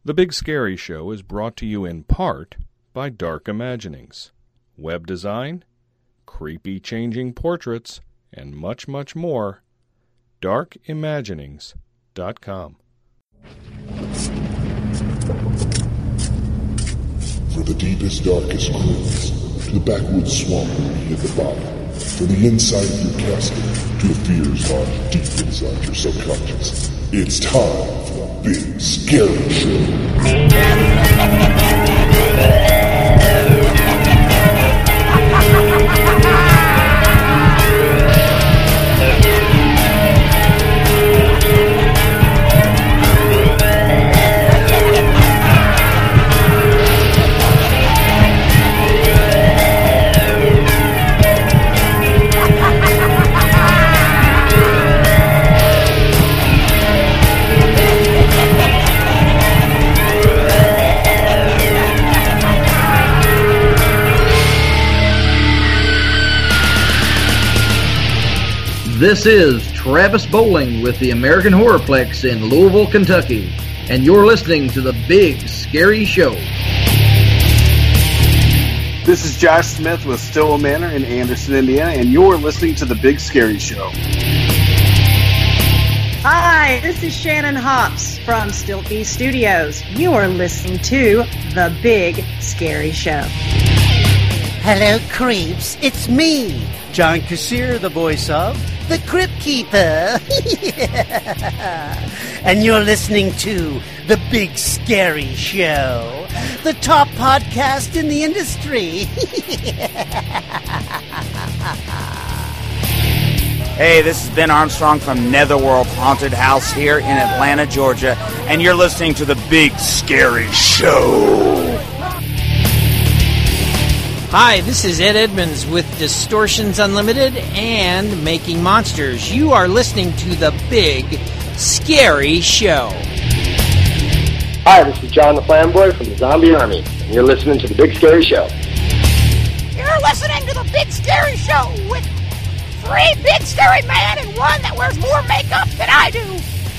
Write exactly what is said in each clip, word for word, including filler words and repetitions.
The Big Scary Show is brought to you in part by Dark Imaginings. Web design, creepy changing portraits, and much, much more. dark imaginings dot com. For the deepest, darkest grooves, to the backwoods swamp at the bottom, from the inside of your casket to the fears lying deep inside your subconscious, it's time for the Big Scary Show. This is Travis Bowling with the American Horrorplex in Louisville, Kentucky, and you're listening to The Big Scary Show. This is Josh Smith with Stillwell Manor in Anderson, Indiana, and you're listening to The Big Scary Show. Hi, this is Shannon Hops from Stilkey Studios. You are listening to The Big Scary Show. Hello, creeps. It's me, John Kassir, the voice of The Crypt Keeper. And you're listening to The Big Scary Show, the top podcast in the industry. Hey, this is Ben Armstrong from Netherworld Haunted House here in Atlanta, Georgia, and you're listening to The Big Scary Show. Hi, this is Ed Edmonds with Distortions Unlimited and Making Monsters. You are listening to The Big Scary Show. Hi, this is John the Flamboy from the Zombie Army, and you're listening to The Big Scary Show. You're listening to The Big Scary Show with three big scary men and one that wears more makeup than I do.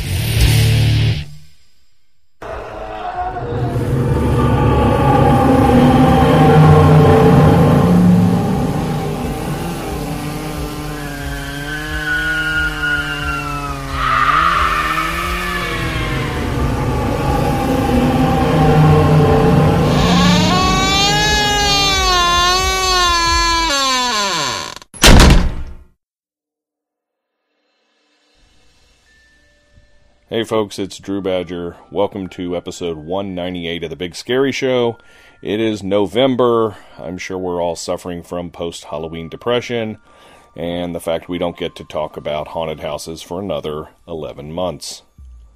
Hey folks, it's Drew Badger. Welcome to episode one ninety-eight of The Big Scary Show. It is November. I'm sure we're all suffering from post-Halloween depression and the fact we don't get to talk about haunted houses for another eleven months.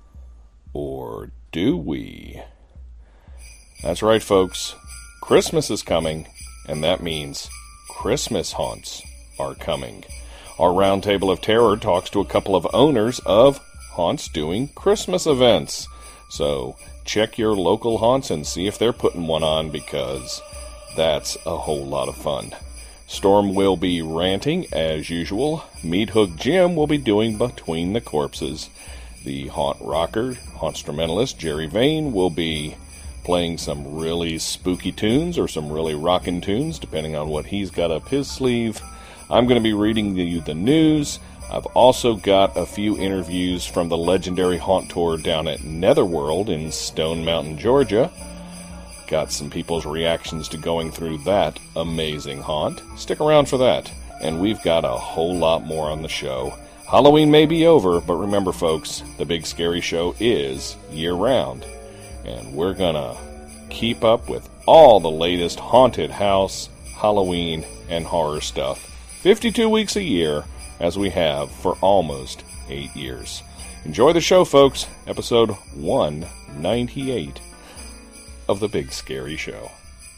Or do we? That's right, folks. Christmas is coming, and that means Christmas haunts are coming. Our Roundtable of Terror talks to a couple of owners of haunts doing Christmas events. So check your local haunts and see if they're putting one on, because that's a whole lot of fun. Storm will be ranting as usual. Meat Hook Jim will be doing Between the Corpses. The haunt rocker, haunstrumentalist Jerry Vane will be playing some really spooky tunes or some really rockin' tunes, depending on what he's got up his sleeve. I'm going to be reading you the news. I've also got a few interviews from the legendary haunt tour down at Netherworld in Stone Mountain, Georgia. Got some people's reactions to going through that amazing haunt. Stick around for that. And we've got a whole lot more on the show. Halloween may be over, but remember folks, The Big Scary Show is year-round. And we're gonna keep up with all the latest haunted house, Halloween, and horror stuff. fifty-two weeks a year, as we have for almost eight years. Enjoy the show, folks. Episode one ninety-eight of The Big Scary Show.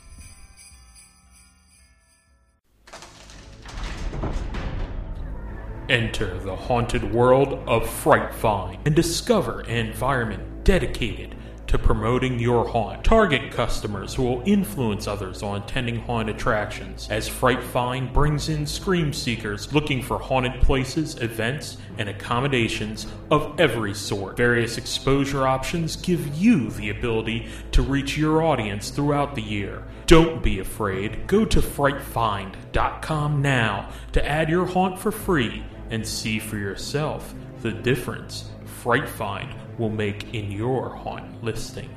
Enter the haunted world of Fright Find and discover an environment dedicated to promoting your haunt. Target customers who will influence others on attending haunted attractions, as Fright Find brings in scream seekers looking for haunted places, events, and accommodations of every sort. Various exposure options give you the ability to reach your audience throughout the year. Don't be afraid. Go to fright find dot com now to add your haunt for free and see for yourself the difference Fright Find will make in your haunt listing.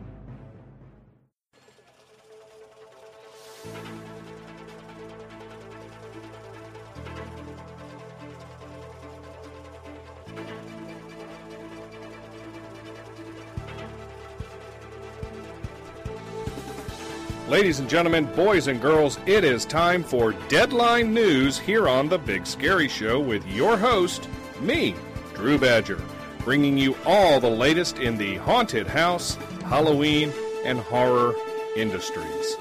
Ladies and gentlemen, boys and girls, it is time for Deadline News here on The Big Scary Show with your host, me, Drew Badger, bringing you all the latest in the haunted house, Halloween, and horror industries.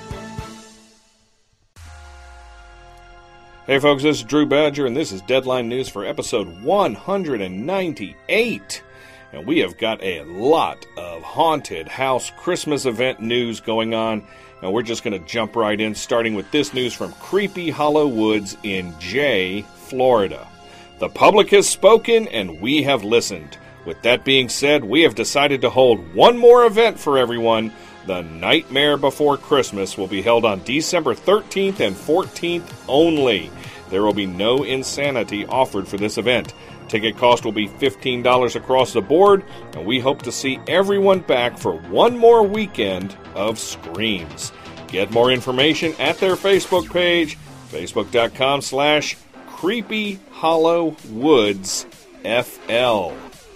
Hey folks, this is Drew Badger, and this is Deadline News for episode one ninety-eight. And we have got a lot of haunted house Christmas event news going on, and we're just going to jump right in, starting with this news from Creepy Hollow Woods in Jay, Florida. The public has spoken, and we have listened. With that being said, we have decided to hold one more event for everyone. The Nightmare Before Christmas will be held on December thirteenth and fourteenth only. There will be no insanity offered for this event. Ticket cost will be fifteen dollars across the board, and we hope to see everyone back for one more weekend of screams. Get more information at their Facebook page, facebook.com slash Creepy Hollow Woods FL.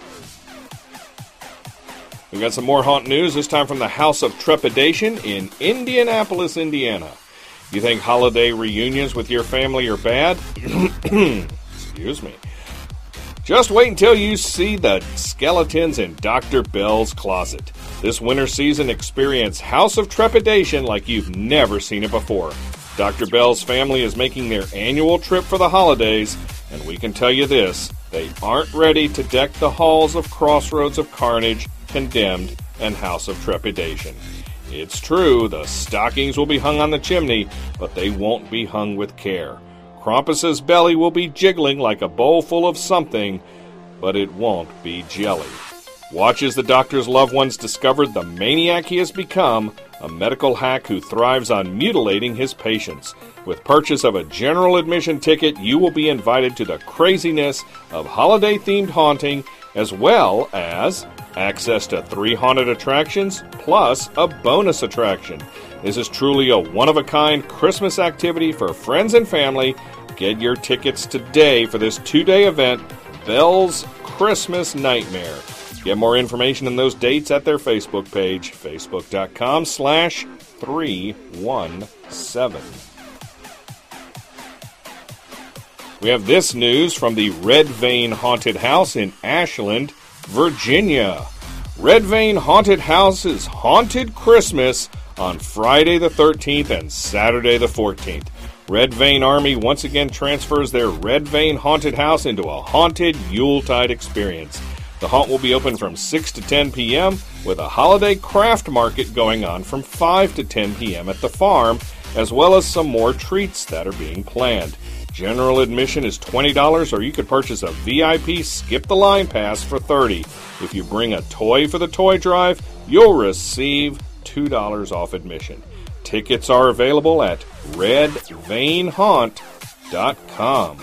We've got some more haunt news, this time from the House of Trepidation in Indianapolis, Indiana. You think holiday reunions with your family are bad? Excuse me. Just wait until you see the skeletons in Doctor Bell's closet. This winter season, experience House of Trepidation like you've never seen it before. Doctor Bell's family is making their annual trip for the holidays, and we can tell you this, they aren't ready to deck the halls of Crossroads of Carnage, Condemned, and House of Trepidation. It's true, the stockings will be hung on the chimney, but they won't be hung with care. Krampus's belly will be jiggling like a bowl full of something, but it won't be jelly. Watch as the doctor's loved ones discover the maniac he has become, a medical hack who thrives on mutilating his patients. With purchase of a general admission ticket, you will be invited to the craziness of holiday-themed haunting, as well as access to three haunted attractions, plus a bonus attraction. This is truly a one-of-a-kind Christmas activity for friends and family. Get your tickets today for this two-day event, Bell's Christmas Nightmare. Get more information on those dates at their Facebook page, facebook.com slash 317. We have this news from the Red Vein Haunted House in Ashland, Virginia. Red Vein Haunted House's Haunted Christmas on Friday the thirteenth and Saturday the fourteenth. Red Vein Army once again transfers their Red Vein Haunted House into a haunted Yuletide experience. The haunt will be open from six to ten p.m. with a holiday craft market going on from five to ten p.m. at the farm, as well as some more treats that are being planned. General admission is twenty dollars, or you could purchase a V I P Skip the Line Pass for thirty dollars. If you bring a toy for the toy drive, you'll receive two dollars off admission. Tickets are available at red vein haunt dot com.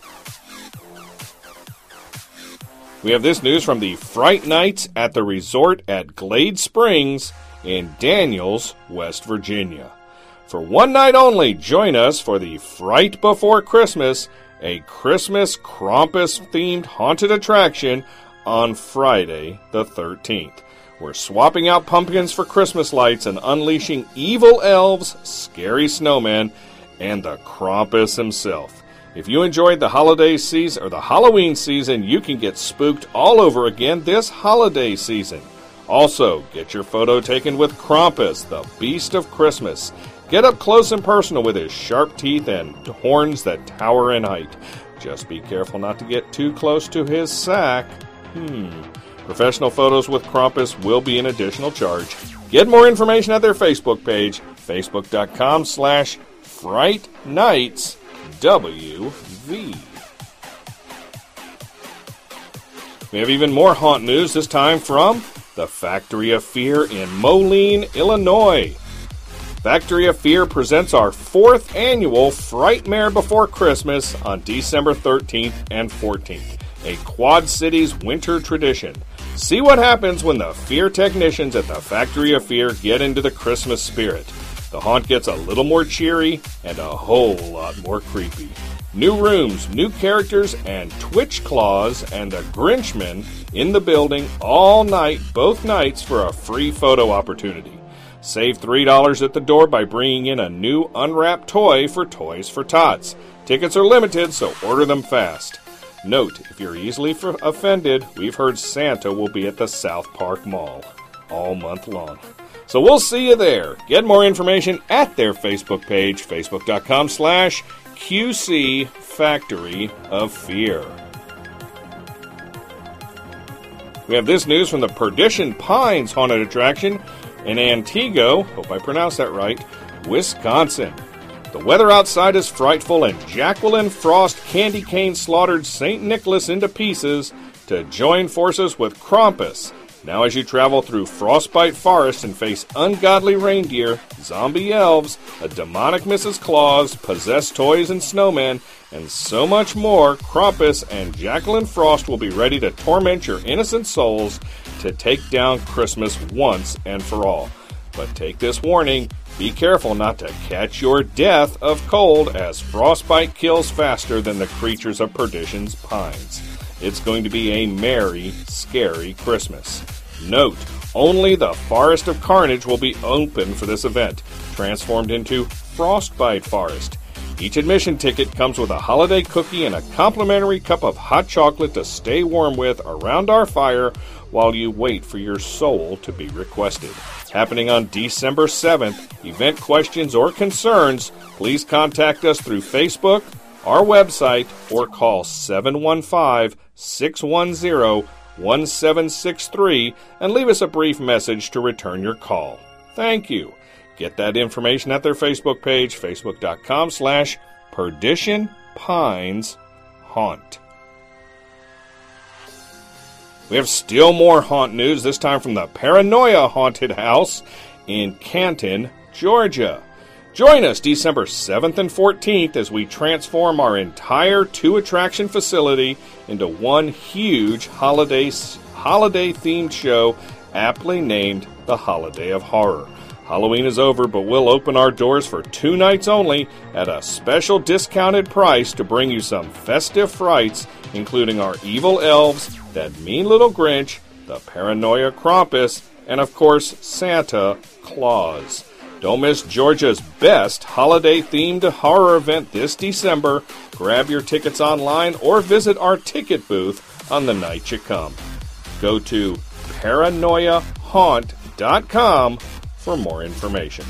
We have this news from the Fright Nights at the resort at Glade Springs in Daniels, West Virginia. For one night only, join us for the Fright Before Christmas, a Christmas Krampus-themed haunted attraction on Friday the thirteenth. We're swapping out pumpkins for Christmas lights and unleashing evil elves, scary snowmen, and the Krampus himself. If you enjoyed the holiday season or the Halloween season, you can get spooked all over again this holiday season. Also, get your photo taken with Krampus, the Beast of Christmas. Get up close and personal with his sharp teeth and horns that tower in height. Just be careful not to get too close to his sack. Hmm. Professional photos with Krampus will be an additional charge. Get more information at their Facebook page, facebook.com slash Fright Nights W V. We have even more haunt news, this time from the Factory of Fear in Moline, Illinois. Factory of Fear presents our fourth annual Frightmare Before Christmas on December thirteenth and fourteenth, a Quad Cities winter tradition. See what happens when the fear technicians at the Factory of Fear get into the Christmas spirit. The haunt gets a little more cheery and a whole lot more creepy. New rooms, new characters, and Twitch Claws and the Grinchman in the building all night, both nights, for a free photo opportunity. Save three dollars at the door by bringing in a new unwrapped toy for Toys for Tots. Tickets are limited, so order them fast. Note, if you're easily f- offended, we've heard Santa will be at the South Park Mall all month long. So we'll see you there. Get more information at their Facebook page, facebook.com slash QC Factory of Fear. We have this news from the Perdition Pines Haunted Attraction in Antego, hope I pronounced that right, Wisconsin. The weather outside is frightful, and Jacqueline Frost candy cane slaughtered Saint Nicholas into pieces to join forces with Krampus. Now as you travel through Frostbite Forest and face ungodly reindeer, zombie elves, a demonic Missus Claus, possessed toys and snowmen, and so much more, Krampus and Jacqueline Frost will be ready to torment your innocent souls to take down Christmas once and for all. But take this warning, be careful not to catch your death of cold, as frostbite kills faster than the creatures of Perdition's Pines. It's going to be a merry, scary Christmas. Note, only the Forest of Carnage will be open for this event, transformed into Frostbite Forest. Each admission ticket comes with a holiday cookie and a complimentary cup of hot chocolate to stay warm with around our fire while you wait for your soul to be requested. Happening on December seventh, event questions or concerns, please contact us through Facebook, our website, or call seven one five, six one zero, one seven six three and leave us a brief message to return your call. Thank you. Get that information at their Facebook page, facebook.com slash Perdition Pines Haunt. We have still more haunt news, this time from the Paranoia Haunted House in Canton, Georgia. Join us December seventh and fourteenth as we transform our entire two-attraction facility into one huge holiday holiday-themed show aptly named the Holiday of Horror. Halloween is over, but we'll open our doors for two nights only at a special discounted price to bring you some festive frights, including our evil elves, that mean little Grinch, the Paranoia Krampus, and of course, Santa Claus. Don't miss Georgia's best holiday-themed horror event this December. Grab your tickets online or visit our ticket booth on the night you come. Go to paranoia haunt dot com for more information.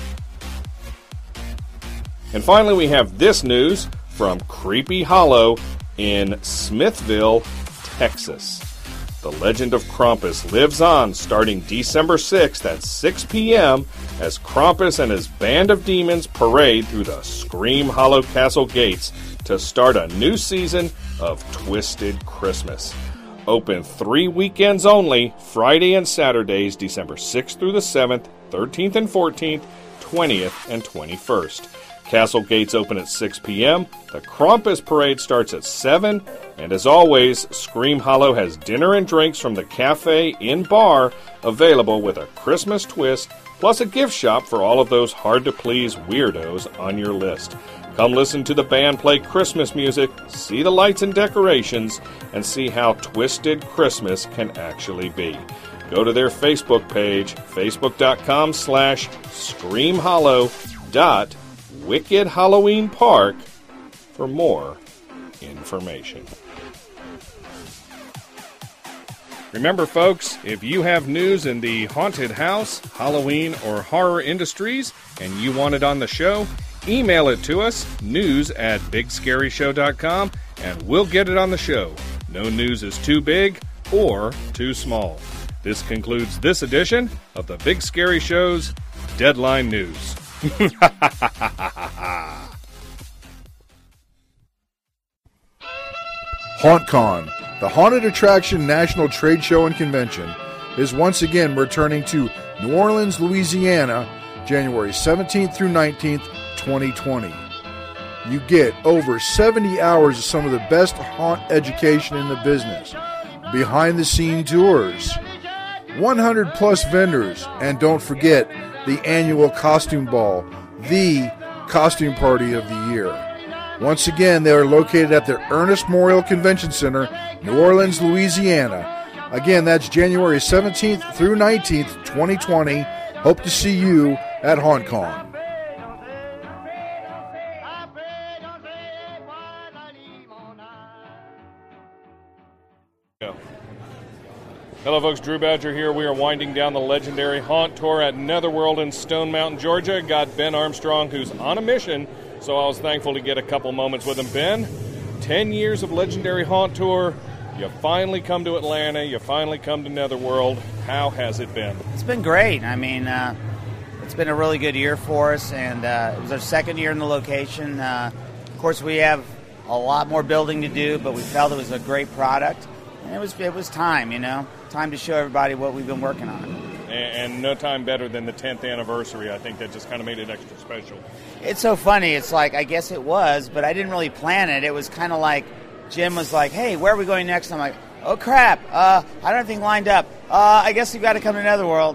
And finally, we have this news from Creepy Hollow in Smithville, Texas. The legend of Krampus lives on starting December sixth at six p.m. as Krampus and his band of demons parade through the Scream Hollow Castle gates to start a new season of Twisted Christmas. Open three weekends only, Friday and Saturdays, December sixth through the seventh, thirteenth and fourteenth, twentieth and twenty-first. Castle gates open at six p.m., the Krampus parade starts at seven, and as always, Scream Hollow has dinner and drinks from the cafe in bar available with a Christmas twist, plus a gift shop for all of those hard-to-please weirdos on your list. Come listen to the band play Christmas music, see the lights and decorations, and see how twisted Christmas can actually be. Go to their Facebook page, facebook.com slash screamhollow dot Wicked Halloween Park for more information. Remember, folks, if you have news in the haunted house, Halloween, or horror industries and you want it on the show, email it to us, news at big scary show dot com, and we'll get it on the show. No news is too big, or too small. This concludes this edition of the Big Scary Show's Deadline News. HauntCon, the Haunted Attraction National Trade Show and Convention, is once again returning to New Orleans, Louisiana, January seventeenth through nineteenth, twenty twenty. You get over seventy hours of some of the best haunt education in the business, behind-the-scene tours, one hundred plus vendors, and don't forget the annual costume ball, the costume party of the year. Once again, they are located at the Ernest Memorial Convention Center, New Orleans, Louisiana. Again, that's January seventeenth through nineteenth, twenty twenty. Hope to see you at HauntCon. Hello folks, Drew Badger here. We are winding down the legendary Haunt Tour at Netherworld in Stone Mountain, Georgia. Got Ben Armstrong, who's on a mission, so I was thankful to get a couple moments with him. Ben, ten years of legendary Haunt Tour. You finally come to Atlanta. You finally come to Netherworld. How has it been? It's been great. I mean, uh, it's been a really good year for us, and uh, it was our second year in the location. Uh, of course, we have a lot more building to do, but we felt it was a great product. And it was it was time, you know, time to show everybody what we've been working on. And, and no time better than the tenth anniversary. I think that just kind of made it extra special. It's so funny. It's like, I guess it was, but I didn't really plan it. It was kind of like Jim was like, hey, where are we going next? I'm like, oh, crap. Uh, I don't have anything lined up. Uh, I guess we've got to come to Netherworld.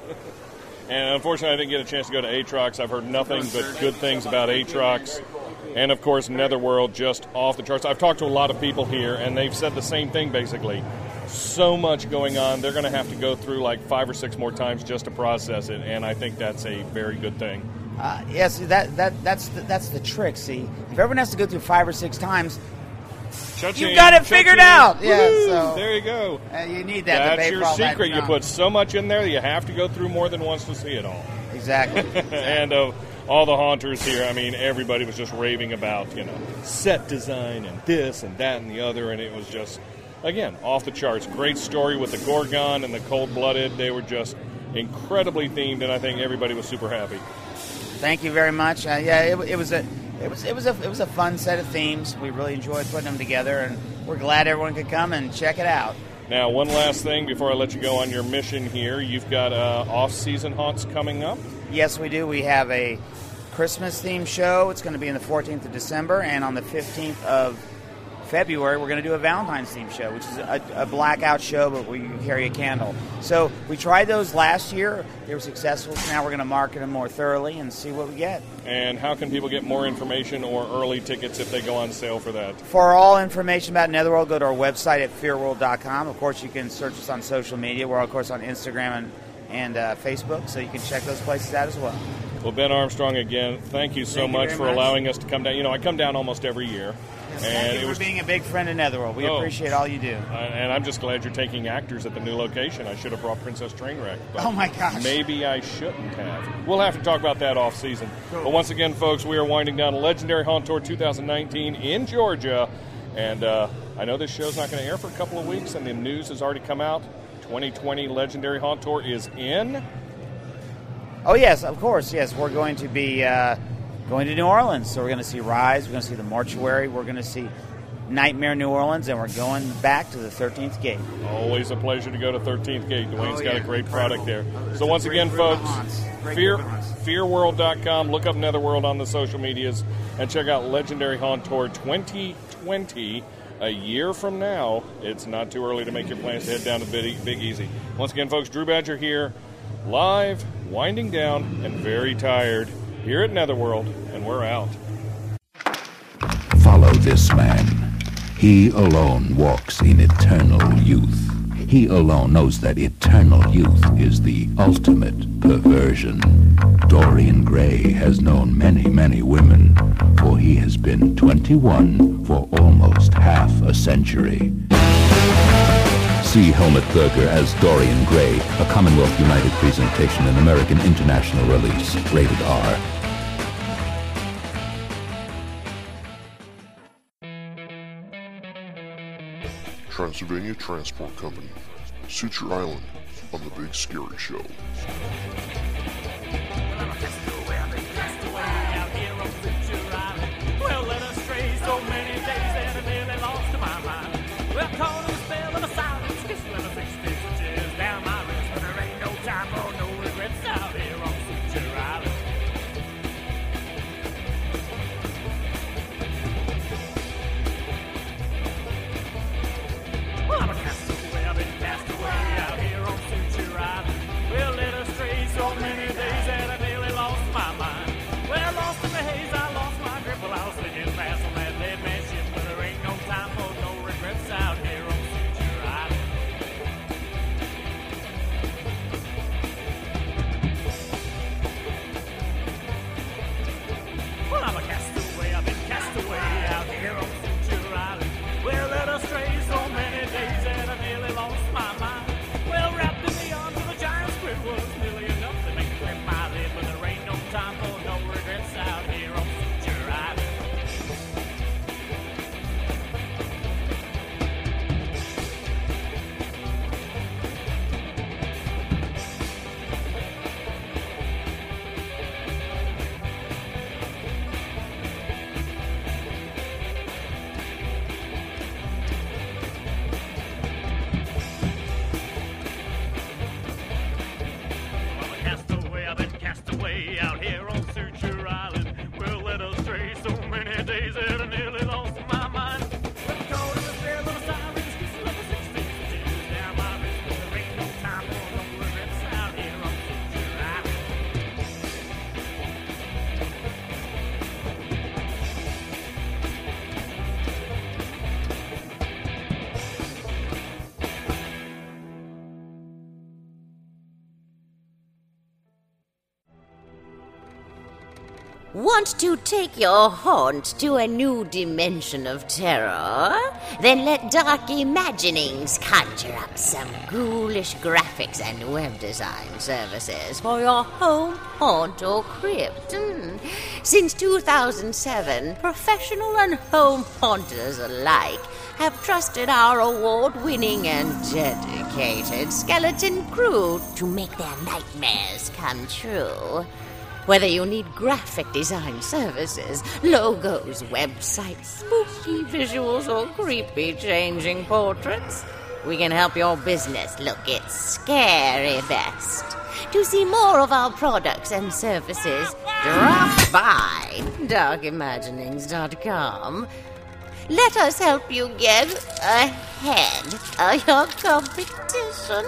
And unfortunately, I didn't get a chance to go to Atrox. I've heard nothing but good things about Atrox. And, of course, Netherworld just off the charts. I've talked to a lot of people here, and they've said the same thing, basically. So much going on. They're going to have to go through like five or six more times just to process it, and I think that's a very good thing. Uh, yes, that, that that's the, that's the trick, see. If everyone has to go through five or six times, Cha-ching, you've got it figured cha-ching. out. Yeah, Woo, so there you go. Uh, you need that. That's your secret. You put so much in there that you have to go through more than once to see it all. Exactly. exactly. And uh, all the haunters here, I mean, everybody was just raving about, you know, set design and this and that and the other, and it was just, again, off the charts. Great story with the Gorgon and the Cold-Blooded. They were just incredibly themed, and I think everybody was super happy. Thank you very much. Uh, yeah, it, it was a it was it was a it was a fun set of themes. We really enjoyed putting them together, and we're glad everyone could come and check it out. Now, one last thing before I let you go on your mission here. You've got uh, off-season haunts coming up. Yes, we do. We have a Christmas-themed show. It's going to be on the fourteenth of December, and on the fifteenth of February, we're going to do a Valentine's theme show, which is a, a blackout show, but where you carry a candle. So we tried those last year. They were successful. So now we're going to market them more thoroughly and see what we get. And how can people get more information or early tickets if they go on sale for that? For all information about Netherworld, go to our website at fear world dot com. Of course, you can search us on social media. We're, of course, on Instagram and, and uh, Facebook, so you can check those places out as well. Well, Ben Armstrong, again, thank you so thank much you for much. allowing us to come down. You know, I come down almost every year. Yes, and thank you it for was, being a big friend of Netherworld. We oh, appreciate all you do. Uh, and I'm just glad you're taking actors at the new location. I should have brought Princess Trainwreck. But oh, my gosh. Maybe I shouldn't have. We'll have to talk about that off season. Cool. But once again, folks, we are winding down a Legendary Haunt Tour twenty nineteen in Georgia. And uh, I know this show's not going to air for a couple of weeks, and the news has already come out. twenty twenty Legendary Haunt Tour is in. Oh, yes, of course, yes. We're going to be uh, going to New Orleans. So we're going to see Rise, we're going to see The Mortuary, we're going to see Nightmare New Orleans, and we're going back to the thirteenth Gate. Always a pleasure to go to thirteenth Gate. Dwayne's oh, got yeah, a great incredible. product there. Oh, so once again, folks, fear fear world dot com. Look up Netherworld on the social medias and check out Legendary Haunt Tour twenty twenty. A year from now, it's not too early to make your plans to head down to Big, Big Easy. Once again, folks, Drew Badger here, live, winding down, and very tired here at Netherworld, and we're out. Follow this man. He alone walks in eternal youth. He alone knows that eternal youth is the ultimate perversion. Dorian Gray has known many, many women, for he has been twenty-one for almost half a century. See Helmut Berger as Dorian Gray, a Commonwealth United presentation and American International release, rated R. Transylvania Transport Company, Suture Island, on The Big Scary Show. Well, let us stray so many days that I nearly lost my mind. Well, caught in the spell of a silence, kissing with a six stitches down my wrist, but there ain't no time for no regrets out here on Suture Island. Well, I'm a castaway, I've been cast away out here on Suture Island. Well, let us stray so many days that I nearly lost my mind. Well, lost in the haze, I lost my grip while I was sitting fast on that lead man ship, but there ain't no time for no regrets out here on Suture Island. Well, I'm a castaway, I've been cast away out here on Suture Island. Well, let us stray so many days that I nearly lost my mind. Well, wrapped in the arms of a giant squid was nearly enough to make me grip my lid, but there ain't no time for no regrets out here on Suture Island. I'm a castaway, I've been cast away out here on Suture Island. Well, let us stray so many days that I nearly lost my mind. Well, caught in the spell of a siren's kiss, love a six stitches down my wrist, but there ain't no time for no regrets out here on Suture Island. Want to take your haunt to a new dimension of terror? Then let Dark Imaginings conjure up some ghoulish graphics and web design services for your home, haunt, or crypt. Hmm. Since two thousand seven, professional and home haunters alike have trusted our award-winning and dedicated skeleton crew to make their nightmares come true. Whether you need graphic design services, logos, websites, spooky visuals, or creepy changing portraits, we can help your business look its scary best. To see more of our products and services, drop by dark imaginings dot com. Let us help you get ahead of your competition.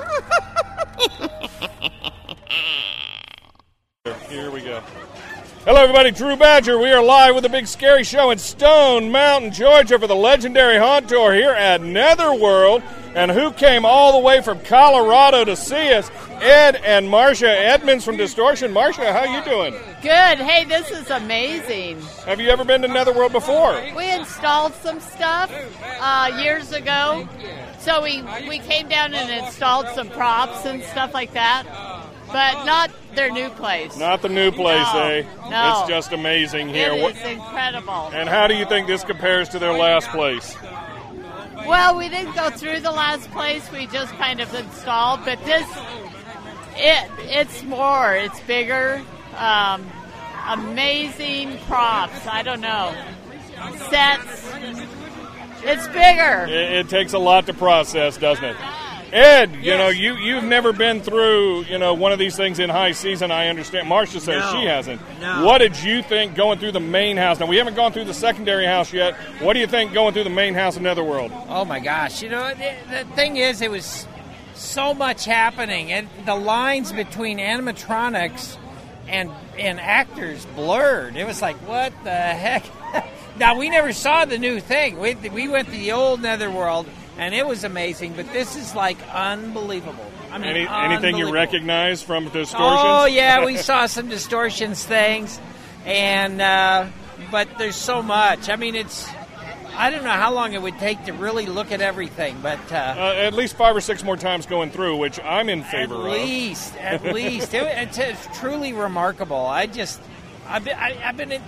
Here we go. Hello, everybody. Drew Badger. We are live with the Big Scary Show in Stone Mountain, Georgia, for the legendary Haunt Tour here at Netherworld. And who came all the way from Colorado to see us? Ed and Marcia Edmonds from Distortion. Marcia, how you doing? Good. Hey, this is amazing. Have you ever been to Netherworld before? We installed some stuff uh, years ago. So we, we came down and installed some props and stuff like that. But not their new place. Not the new place, no, eh? No. It's just amazing here. It is incredible. And how do you think this compares to their last place? Well, we didn't go through the last place. We just kind of installed. But this, it it's more. It's bigger. Um, amazing props. I don't know. Sets. It's bigger. It, it takes a lot to process, doesn't it? Ed, you know, you, you've never been through, you know, one of these things in high season, I understand. Marcia says No. she hasn't. No. What did you think going through the main house? Now, we haven't gone through the secondary house yet. What do you think going through the main house in Netherworld? Oh, my gosh. You know, the, the thing is, it was so much happening. And the lines between animatronics and, and actors blurred. It was like, what the heck? Now, we never saw the new thing. We, we went to the old Netherworld, and it was amazing, but this is, like, unbelievable. I mean, Any, anything you recognize from Distortions? Oh, yeah, we saw some Distortions things, and uh, but there's so much. I mean, it's, I don't know how long it would take to really look at everything, but... Uh, uh, at least five or six more times going through, which I'm in favor at of. At least, at least. It, it's, it's truly remarkable. I just, I've been, I, I've been in,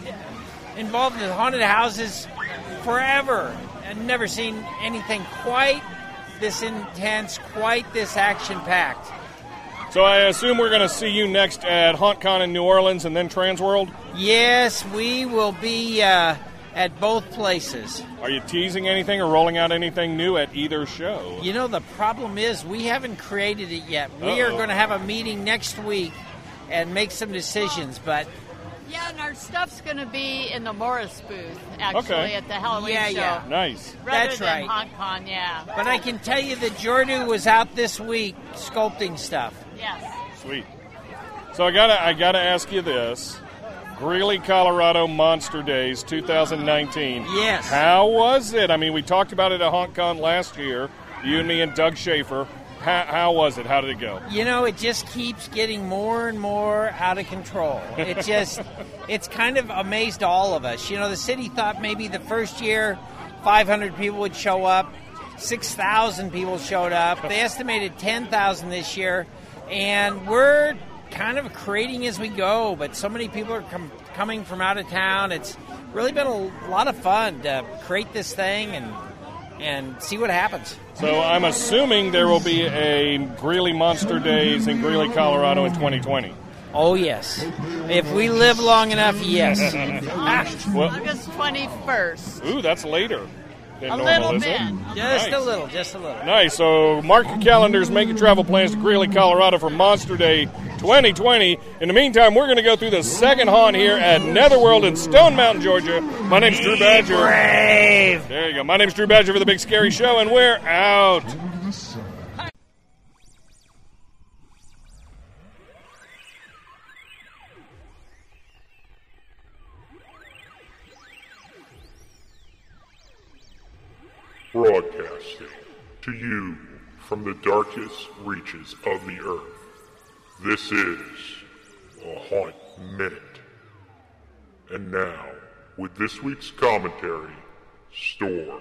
involved in haunted houses forever. I've never seen anything quite this intense, quite this action-packed. So I assume we're going to see you next at HauntCon in New Orleans and then Transworld? Yes, we will be uh, at both places. Are you teasing anything or rolling out anything new at either show? You know, the problem is we haven't created it yet. We Uh-oh. are going to have a meeting next week and make some decisions, but... Yeah, and our stuff's going to be in the Morris booth, actually, okay. at the Halloween yeah, show. Yeah, nice. Rather That's than right. HauntCon, yeah. But I can tell you that Jordu was out this week sculpting stuff. Yes. Sweet. So I gotta, I gotta ask you this: Greeley, Colorado Monster Days twenty nineteen. Yes. How was it? I mean, we talked about it at HauntCon last year. You and me and Doug Schaefer. How, how was it? How did it go? You know, it just keeps getting more and more out of control. It just, it's kind of amazed all of us. You know, the city thought maybe the first year five hundred people would show up. six thousand people showed up. They estimated ten thousand this year. And we're kind of creating as we go. But so many people are com- coming from out of town. It's really been a lot of fun to create this thing and and see what happens. So I'm assuming there will be a Greeley Monster Days in Greeley, Colorado in twenty twenty. Oh, yes. If we live long enough, yes. well, August twenty-first. Ooh, that's later than a normal, little is bit. it? Just nice. a little, just a little. Nice. So mark your calendars, make your travel plans to Greeley, Colorado for Monster Day twenty twenty. In the meantime, we're going to go through the second haunt here at Netherworld in Stone Mountain, Georgia. My name's Drew Badger. Brave. There you go. My name's Drew Badger for the Big Scary Show, and we're out. Broadcasting to you from the darkest reaches of the earth. This is a Haunt Minute. And now, with this week's commentary, Storm.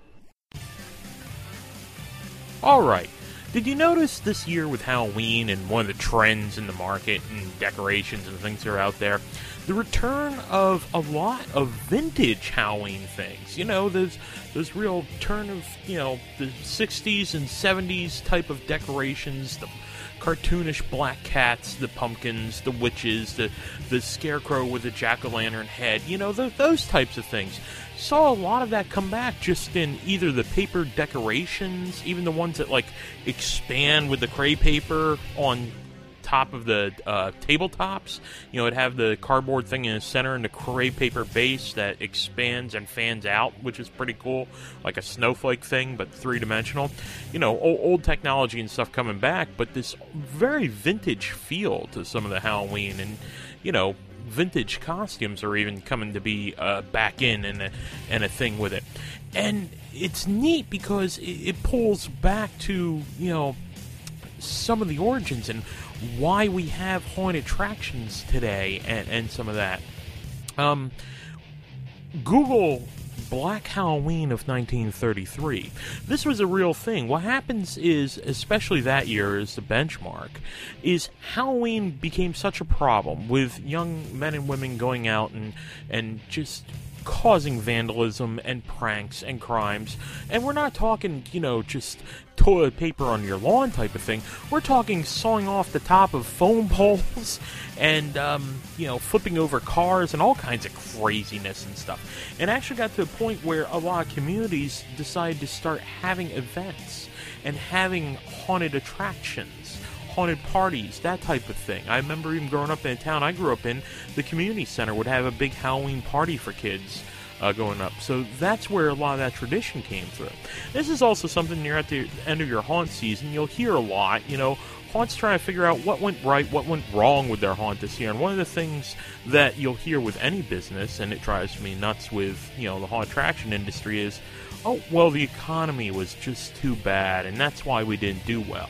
Alright, did you notice this year with Halloween and one of the trends in the market and decorations and things that are out there, the return of a lot of vintage Halloween things? You know, those those real turn of, you know, the sixties and seventies type of decorations, the cartoonish black cats, the pumpkins, the witches, the the scarecrow with a jack-o'-lantern head, you know, th- those types of things. Saw a lot of that come back just in either the paper decorations, even the ones that, like, expand with the cray paper on top of the uh, tabletops. You know, it'd have the cardboard thing in the center and the cray paper base that expands and fans out, which is pretty cool, like a snowflake thing, but three-dimensional. You know, old, old technology and stuff coming back, but this very vintage feel to some of the Halloween, and, you know, vintage costumes are even coming to be uh, back in and a, and a thing with it. And it's neat because it, it pulls back to, you know, some of the origins and why we have haunted attractions today and, and some of that. Um, Google Black Halloween of nineteen thirty-three. This was a real thing. What happens is, especially that year as the benchmark, is Halloween became such a problem with young men and women going out and and just causing vandalism and pranks and crimes. And we're not talking, you know, just toilet paper on your lawn type of thing. We're talking sawing off the top of phone poles and, um, you know, flipping over cars and all kinds of craziness and stuff. And actually got to a point where a lot of communities decided to start having events and having haunted attractions, haunted parties, that type of thing. I remember even growing up in a town I grew up in, the community center would have a big Halloween party for kids uh, going up. So that's where a lot of that tradition came through. This is also something you're at the end of your haunt season, you'll hear a lot, you know, haunts trying to figure out what went right, what went wrong with their haunt this year. And one of the things that you'll hear with any business, and it drives me nuts with, you know, the haunt attraction industry, is, oh, well, the economy was just too bad, and that's why we didn't do well.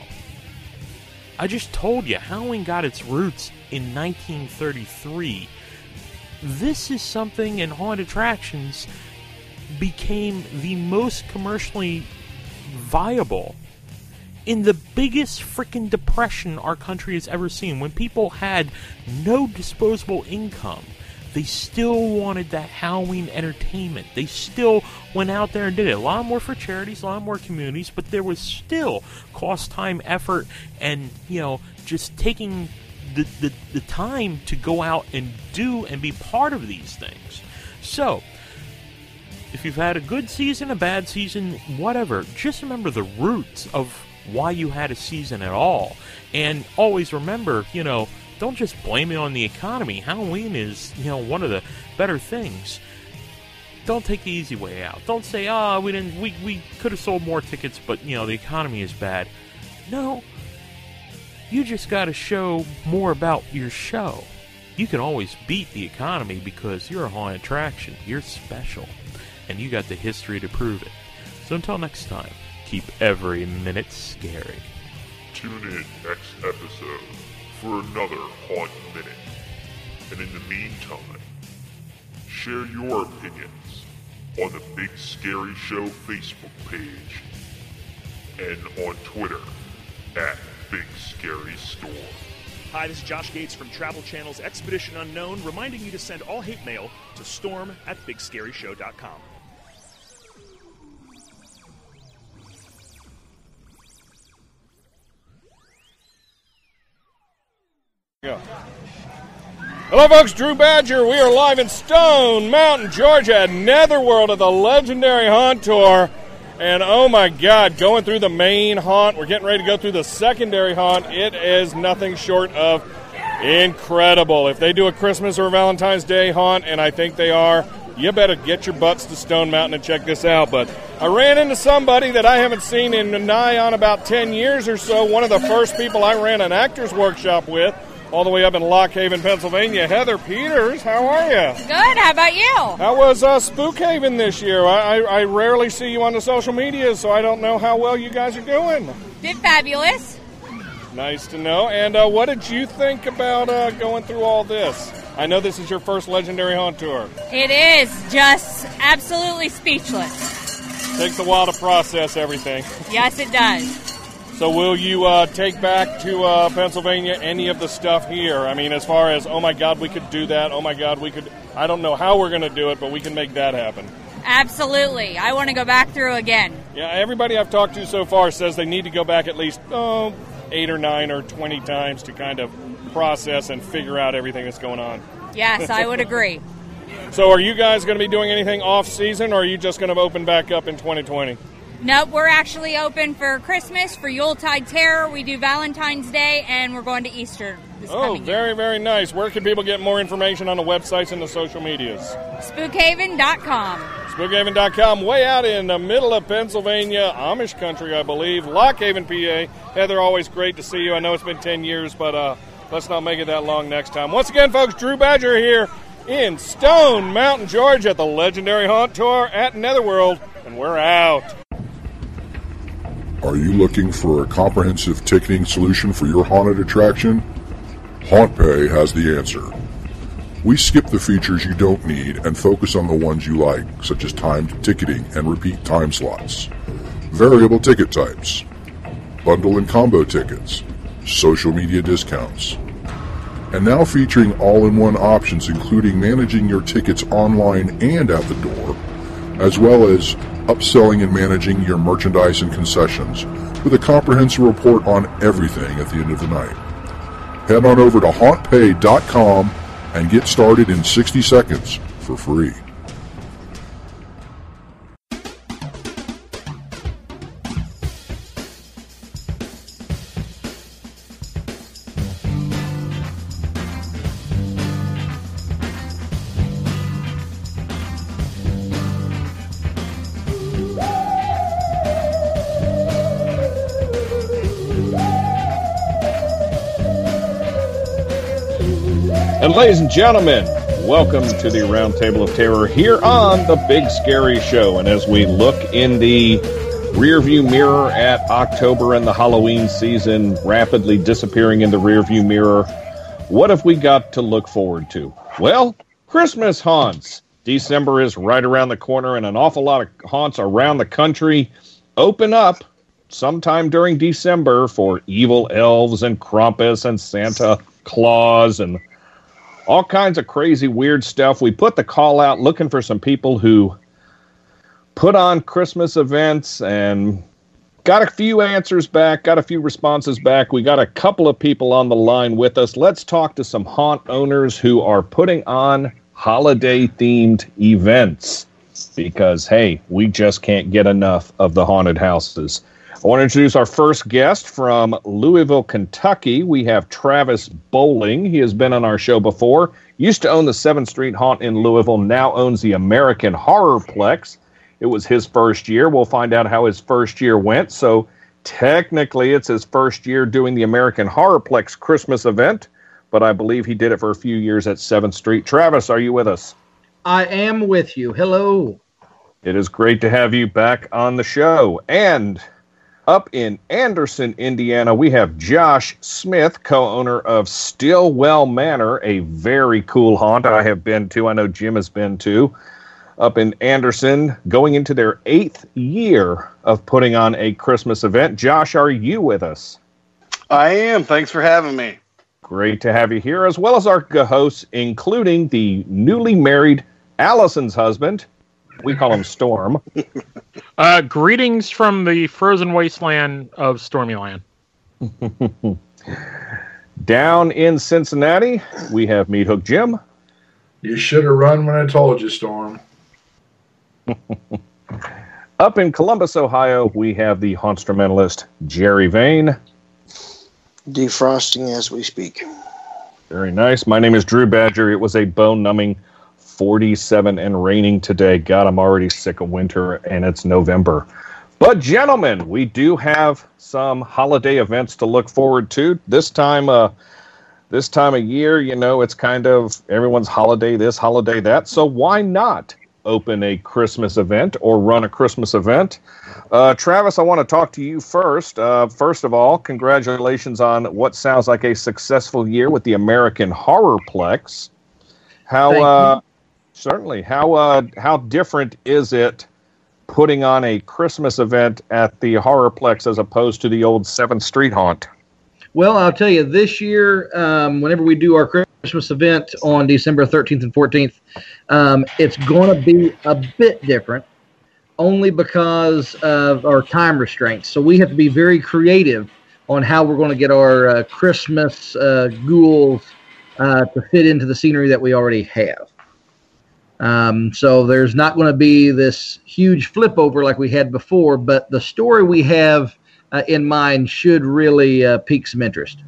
I just told you, Halloween got its roots in nineteen thirty-three. This is something in haunted attractions became the most commercially viable in the biggest frickin' depression our country has ever seen, when people had no disposable income. they still wanted that Halloween entertainment. They still went out there and did it. A lot more for charities, a lot more communities, but there was still cost, time, effort, and, you know, just taking the, the, the time to go out and do and be part of these things. So, if you've had a good season, a bad season, whatever, just remember the roots of why you had a season at all. And always remember, you know, don't just blame it on the economy. Halloween is, you know, one of the better things. Don't take the easy way out. Don't say, oh, we didn't, we, we could have sold more tickets, but, you know, the economy is bad. No. You just got to show more about your show. You can always beat the economy because you're a haunted attraction. You're special. And you got the history to prove it. So until next time, keep every minute scary. Tune in next episode for another Haunt Minute. And in the meantime, share your opinions on the Big Scary Show Facebook page and on Twitter at Big Scary Store. Hi, this is Josh Gates from Travel Channel's Expedition Unknown, reminding you to send all hate mail to storm at big scary show dot com. Go. Hello, folks. Drew Badger. We are live in Stone Mountain, Georgia, at Netherworld of the legendary Haunt Tour. And oh my God, going through the main haunt, we're getting ready to go through the secondary haunt. It is nothing short of incredible. If they do a Christmas or a Valentine's Day haunt, and I think they are, you better get your butts to Stone Mountain and check this out. But I ran into somebody that I haven't seen in nigh on about ten years or so. One of the first people I ran an actor's workshop with, all the way up in Lock Haven, Pennsylvania. Heather Peters, how are you? Good, how about you? How was uh, Spookhaven this year? I, I, I rarely see you on the social media, so I don't know how well you guys are doing. Did fabulous. Nice to know. And uh, what did you think about uh, going through all this? I know this is your first Legendary Haunt Tour. It is just absolutely speechless. Takes a while to process everything. Yes, it does. So will you uh, take back to uh, Pennsylvania any of the stuff here? I mean, as far as, oh, my God, we could do that. Oh, my God, we could. I don't know how we're going to do it, but we can make that happen. Absolutely. I want to go back through again. Yeah, everybody I've talked to so far says they need to go back at least, oh, eight or nine or twenty times to kind of process and figure out everything that's going on. Yes, I would agree. So are you guys going to be doing anything off-season, or are you just going to open back up in twenty twenty? Nope, we're actually open for Christmas, for Yuletide Terror. We do Valentine's Day, and we're going to Easter this oh, coming year. very, very nice. Where can people get more information on the websites and the social medias? spookhaven dot com. spookhaven dot com, way out in the middle of Pennsylvania, Amish country, I believe. Lock Haven, P A. Heather, always great to see you. I know it's been ten years, but uh, let's not make it that long next time. Once again, folks, Drew Badger here in Stone Mountain, Georgia, at the legendary Haunt Tour at Netherworld, and we're out. Are you looking for a comprehensive ticketing solution for your haunted attraction? HauntPay has the answer. We skip the features you don't need and focus on the ones you like, such as timed ticketing and repeat time slots, variable ticket types, bundle and combo tickets, social media discounts, and now featuring all-in-one options including managing your tickets online and at the door, as well as upselling and managing your merchandise and concessions with a comprehensive report on everything at the end of the night. Head on over to haunt pay dot com and get started in sixty seconds for free. And ladies and gentlemen, welcome to the Round Table of Terror here on the Big Scary Show. And as we look in the rearview mirror at October and the Halloween season rapidly disappearing in the rearview mirror, what have we got to look forward to? Well, Christmas haunts. December is right around the corner, and an awful lot of haunts around the country open up sometime during December for evil elves and Krampus and Santa Claus and all kinds of crazy, weird stuff. We put the call out looking for some people who put on Christmas events and got a few answers back, got a few responses back. We got a couple of people on the line with us. Let's talk to some haunt owners who are putting on holiday-themed events because, hey, we just can't get enough of the haunted houses. I want to introduce our first guest from Louisville, Kentucky. We have Travis Bowling. He has been on our show before. Used to own the seventh Street Haunt in Louisville, now owns the American Horrorplex. It was his first year. We'll find out how his first year went. So technically, it's his first year doing the American Horrorplex Christmas event, but I believe he did it for a few years at seventh Street. Travis, are you with us? I am with you. Hello. It is great to have you back on the show. And up in Anderson, Indiana, we have Josh Smith, co-owner of Stillwell Manor, a very cool haunt I have been to. I know Jim has been to. Up in Anderson, going into their eighth year of putting on a Christmas event. Josh, are you with us? I am. Thanks for having me. Great to have you here, as well as our hosts, including the newly married Allison's husband. We call him Storm. uh, greetings from the frozen wasteland of Stormyland. Down in Cincinnati, we have Meat Hook Jim. You should have run when I told you, Storm. Up in Columbus, Ohio, we have the Haunstrumentalist Jerry Vane. Defrosting as we speak. Very nice. My name is Drew Badger. It was a bone-numbing forty-seven and raining today. God, I'm already sick of winter, and it's November. But, gentlemen, we do have some holiday events to look forward to. This time, uh, this time of year, you know, it's kind of everyone's holiday this, holiday that. So why not open a Christmas event or run a Christmas event? Uh, Travis, I want to talk to you first. Uh, first of all, congratulations on what sounds like a successful year with the American Horrorplex. How, uh, certainly, how, uh, how different is it putting on a Christmas event at the Horrorplex as opposed to the old seventh Street Haunt? Well, I'll tell you, this year, um, whenever we do our Christmas event on December thirteenth and fourteenth, um, it's going to be a bit different, only because of our time restraints. So we have to be very creative on how we're going to get our uh, Christmas uh, ghouls uh, to fit into the scenery that we already have. Um, so there's not going to be this huge flip over like we had before, but the story we have Uh, in mind should really uh, pique some interest.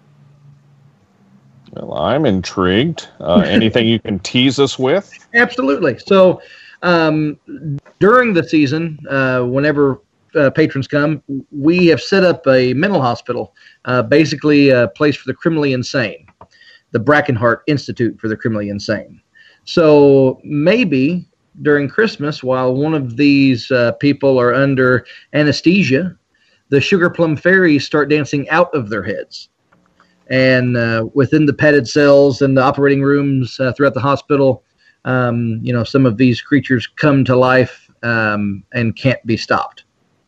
Well, I'm intrigued. Uh, anything you can tease us with? Absolutely. So um, during the season, uh, whenever uh, patrons come, we have set up a mental hospital, uh, basically a place for the criminally insane, the Brackenhart Institute for the criminally insane. So maybe during Christmas, while one of these uh, people are under anesthesia, the Sugar Plum Fairies start dancing out of their heads. And uh, within the padded cells and the operating rooms uh, throughout the hospital, um, you know, some of these creatures come to life um, and can't be stopped.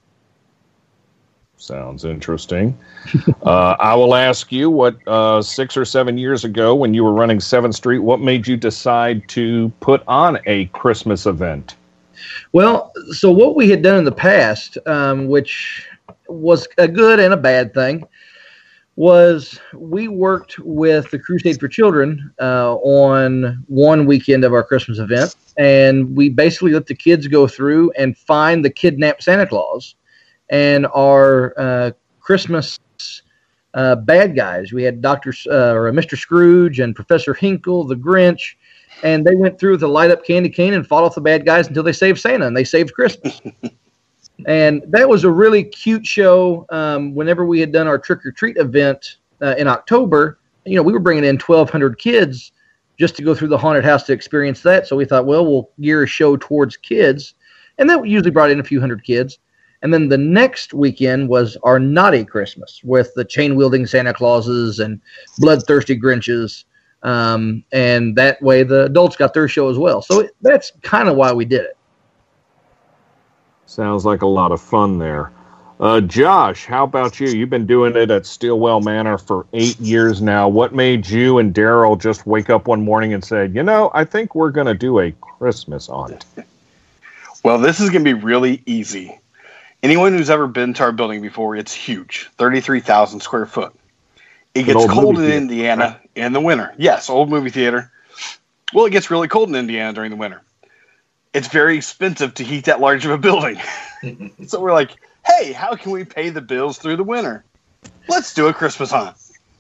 Sounds interesting. uh, I will ask you, what uh, six or seven years ago when you were running seventh Street, what made you decide to put on a Christmas event? Well, so what we had done in the past, um, which was a good and a bad thing, was we worked with the Crusade for Children uh, on one weekend of our Christmas event, and we basically let the kids go through and find the kidnapped Santa Claus and our uh, Christmas uh, bad guys. We had Doctor Uh, or Mister Scrooge and Professor Hinkle, the Grinch, and they went through with a light-up candy cane and fought off the bad guys until they saved Santa, and they saved Christmas. And that was a really cute show. Um, whenever we had done our trick-or-treat event uh, in October, you know, we were bringing in twelve hundred kids just to go through the haunted house to experience that. So we thought, well, we'll gear a show towards kids. And that usually brought in a few hundred kids. And then the next weekend was our Naughty Christmas with the chain-wielding Santa Clauses and bloodthirsty Grinches. Um, and that way the adults got their show as well. So it, that's kind of why we did it. Sounds like a lot of fun there. Uh, Josh, how about you? You've been doing it at Stillwell Manor for eight years now. What made you and Daryl just wake up one morning and say, you know, I think we're going to do a Christmas haunt? Well, this is going to be really easy. Anyone who's ever been to our building before, it's huge, thirty-three thousand square foot. It gets cold in Indiana in the winter. Yes, old movie theater. Well, it gets really cold in Indiana during the winter. It's very expensive to heat that large of a building. So we're like, hey, how can we pay the bills through the winter? Let's do a Christmas haunt.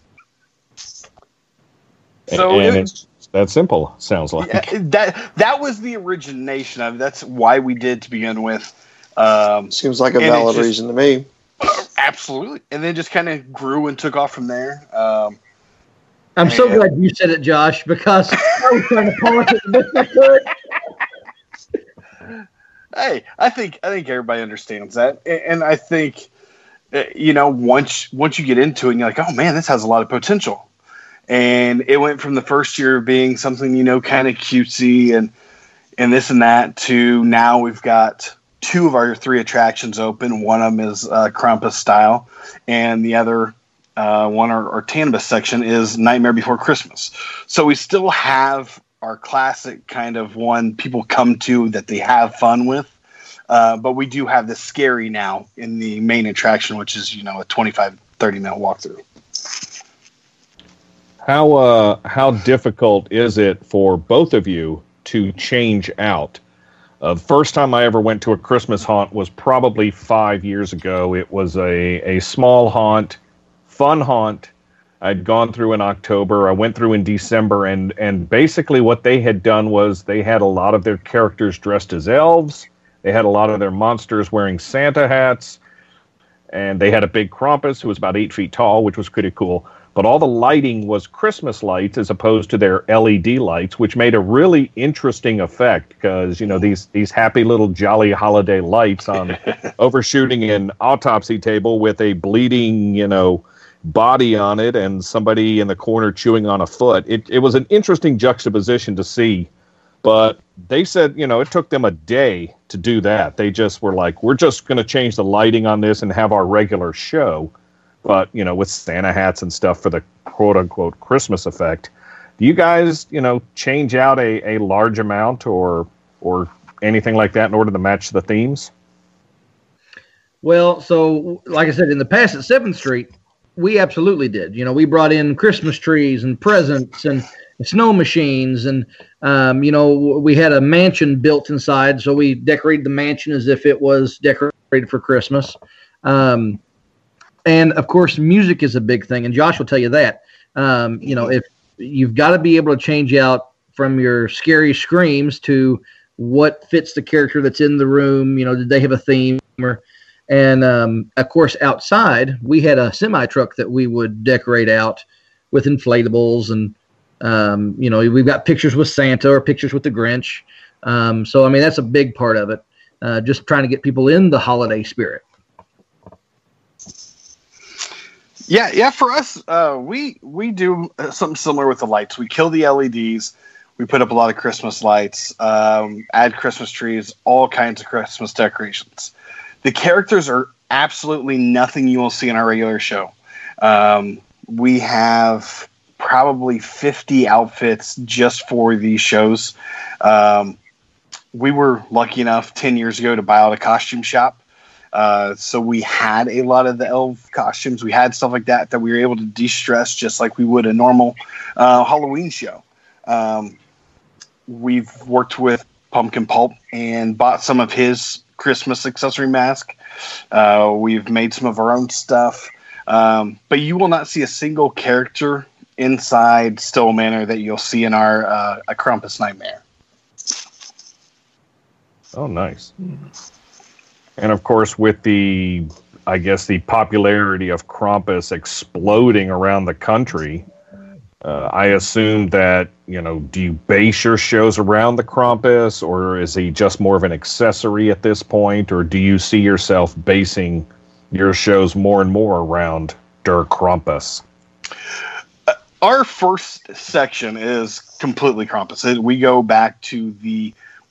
So and it, it's that simple, sounds like. Yeah, that that was the origination of it. That's why we did to begin with. Um, Seems like a valid just, reason to me. Absolutely. And then just kind of grew and took off from there. Um, I'm so glad you said it, Josh, because I was trying to polish it the best I could. Hey, I think I think everybody understands that, and I think you know once once you get into it, and you're like, oh man, this has a lot of potential. And it went from the first year of being something you know kind of cutesy and and this and that to now we've got two of our three attractions open. One of them is uh, Krampus style, and the other uh, one, our, our Tannabis section, is Nightmare Before Christmas. So we still have our classic kind of one people come to that they have fun with. Uh, but we do have the scary now in the main attraction, which is, you know, a twenty-five, thirty minute walkthrough. How, uh, how difficult is it for both of you to change out? Uh, the first time I ever went to a Christmas haunt was probably five years ago. It was a, a small haunt, fun haunt. I'd gone through in October. I went through in December, and, and basically what they had done was they had a lot of their characters dressed as elves. They had a lot of their monsters wearing Santa hats, and they had a big Krampus who was about eight feet tall, which was pretty cool. But all the lighting was Christmas lights as opposed to their L E D lights, which made a really interesting effect because, you know, these, these happy little jolly holiday lights on overshooting an autopsy table with a bleeding, you know, body on it and somebody in the corner chewing on a foot. It it was an interesting juxtaposition to see, but they said, you know, it took them a day to do that. They just were like, we're just going to change the lighting on this and have our regular show, but, you know, with Santa hats and stuff for the quote unquote Christmas effect. Do you guys, you know, change out a, a large amount or or anything like that in order to match the themes? Well, so like I said, in the past at seventh Street, we absolutely did. You know, we brought in Christmas trees and presents and snow machines. And, um, you know, we had a mansion built inside. So we decorated the mansion as if it was decorated for Christmas. Um, and, of course, music is a big thing. And Josh will tell you that. Um, you know, if you've got to be able to change out from your scary screams to what fits the character that's in the room. You know, did they have a theme or... And, um, of course, outside, we had a semi-truck that we would decorate out with inflatables. And, um, you know, we've got pictures with Santa or pictures with the Grinch. Um, so, I mean, that's a big part of it, uh, just trying to get people in the holiday spirit. Yeah, yeah. For us, uh, we we do something similar with the lights. We kill the L E Ds. We put up a lot of Christmas lights, um, add Christmas trees, all kinds of Christmas decorations. The characters are absolutely nothing you will see in our regular show. Um, we have probably fifty outfits just for these shows. Um, we were lucky enough ten years ago to buy out a costume shop. Uh, so we had a lot of the elf costumes. We had stuff like that that we were able to de-stress just like we would a normal uh, Halloween show. Um, we've worked with Pumpkin Pulp and bought some of his Christmas accessory mask. Uh, we've made some of our own stuff. Um, but you will not see a single character inside Stillwell Manor that you'll see in our uh, A Krampus Nightmare. Oh, nice. And of course, with the, I guess, the popularity of Krampus exploding around the country, uh, I assume that, you know, do you base your shows around the Krampus, or is he just more of an accessory at this point, or do you see yourself basing your shows more and more around Der Krampus? Uh, our first section is completely Krampus. We go back to the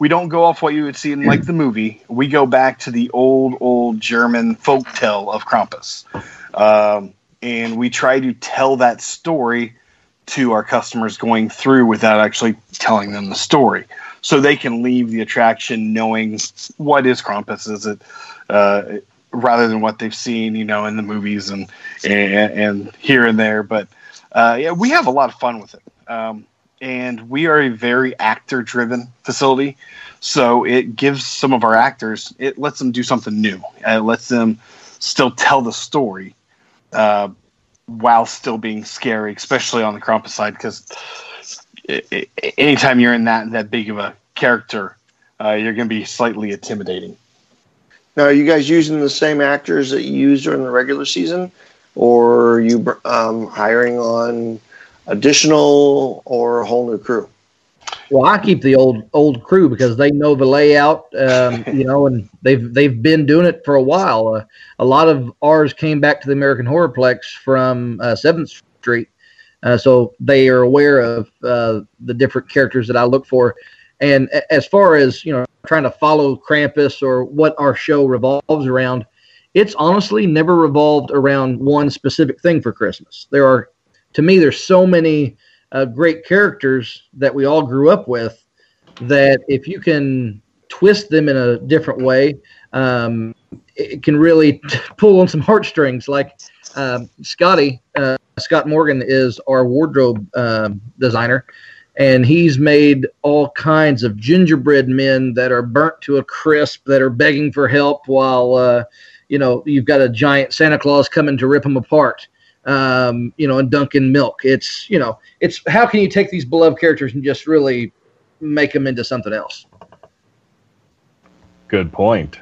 we don't go off what you would see in like the movie. We go back to the old, old German folktale of Krampus. Um, and we try to tell that story to our customers going through without actually telling them the story. So they can leave the attraction knowing what is Krampus, is it, uh, rather than what they've seen, you know, in the movies and, and, and here and there. But, uh, yeah, we have a lot of fun with it. Um, and we are a very actor driven facility. So it gives some of our actors, it lets them do something new. It lets them still tell the story, uh, while still being scary, especially on the Krampus side, because anytime you're in that that big of a character, uh, you're going to be slightly intimidating. Now, are you guys using the same actors that you used during the regular season, or are you um, hiring on additional or a whole new crew? Well, I keep the old old crew because they know the layout, um, you know, and they've they've been doing it for a while. Uh, a lot of ours came back to the American Horrorplex from uh, seventh Street, uh, so they are aware of uh, the different characters that I look for. And as far as, you know, trying to follow Krampus or what our show revolves around, it's honestly never revolved around one specific thing for Christmas. There are, to me, there's so many Uh, great characters that we all grew up with, that if you can twist them in a different way, um, it can really t- pull on some heartstrings. Like uh, Scotty, uh, Scott Morgan is our wardrobe um, designer, and he's made all kinds of gingerbread men that are burnt to a crisp, that are begging for help while, uh, you know, you've got a giant Santa Claus coming to rip them apart. Um, you know, and Dunkin' Milk. It's, you know, it's how can you take these beloved characters and just really make them into something else? Good point.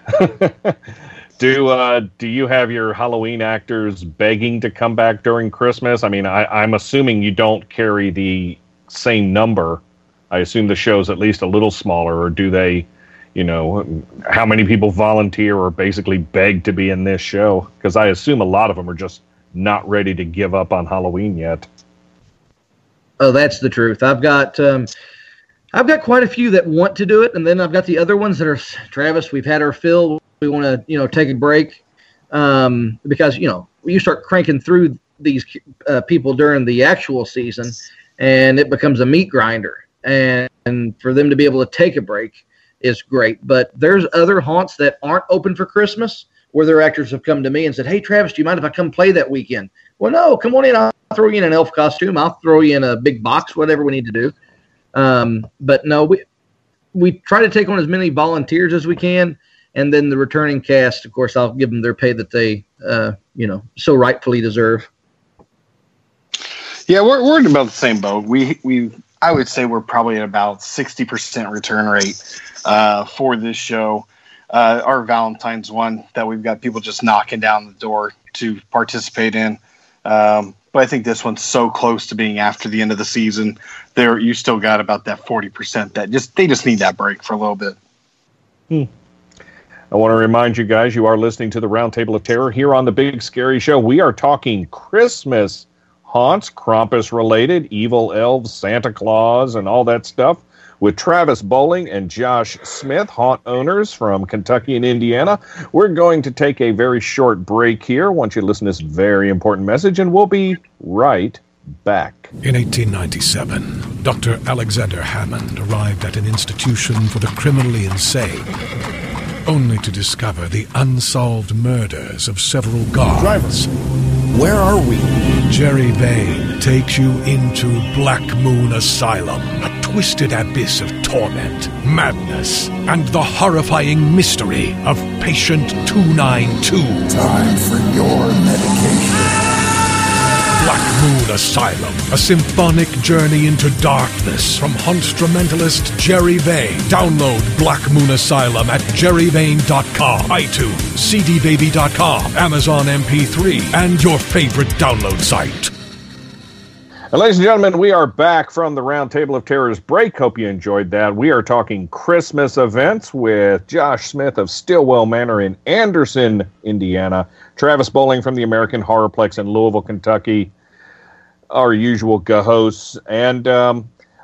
do uh, do you have your Halloween actors begging to come back during Christmas? I mean, I, I'm assuming you don't carry the same number. I assume the show's at least a little smaller, or do they, you know, how many people volunteer or basically beg to be in this show? Because I assume a lot of them are just not ready to give up on Halloween yet. Oh, that's the truth. I've got um, I've got quite a few that want to do it, and then I've got the other ones that are, Travis, we've had our fill. We want to, you know, take a break um, because, you know, you start cranking through these uh, people during the actual season, and it becomes a meat grinder. And, and for them to be able to take a break is great. But there's other haunts that aren't open for Christmas, where their actors have come to me and said, "Hey, Travis, do you mind if I come play that weekend?" Well, no, come on in. I'll throw you in an elf costume. I'll throw you in a big box, whatever we need to do. Um, but no, we we try to take on as many volunteers as we can, and then the returning cast, of course, I'll give them their pay that they, uh, you know, so rightfully deserve. Yeah, we're we're in about the same boat. We we I would say we're probably at about sixty percent return rate uh, for this show. Uh, our Valentine's one that we've got people just knocking down the door to participate in. Um, but I think this one's so close to being after the end of the season. There, you still got about that forty percent that just they just need that break for a little bit. Hmm. I want to remind you guys, you are listening to the Roundtable of Terror here on the Big Scary Show. We are talking Christmas haunts, Krampus related, evil elves, Santa Claus, and all that stuff, with Travis Bowling and Josh Smith, haunt owners from Kentucky and Indiana. We're going to take a very short break here. I want you to listen to this very important message, and we'll be right back. In eighteen ninety-seven, Doctor Alexander Hammond arrived at an institution for the criminally insane, only to discover the unsolved murders of several guards. Drivers, where are we? Jerry Vane takes you into Black Moon Asylum, a twisted abyss of torment, madness, and the horrifying mystery of Patient two ninety-two. Time for your medication. Black Moon Asylum, a symphonic journey into darkness from instrumentalist Jerry Vane. Download Black Moon Asylum at jerry vane dot com, iTunes, c d baby dot com, Amazon M P three, and your favorite download site. And ladies and gentlemen, we are back from the Roundtable of Terror's break. Hope you enjoyed that. We are talking Christmas events with Josh Smith of Stillwell Manor in Anderson, Indiana, Travis Bowling from the American Horrorplex in Louisville, Kentucky, our usual hosts. And um,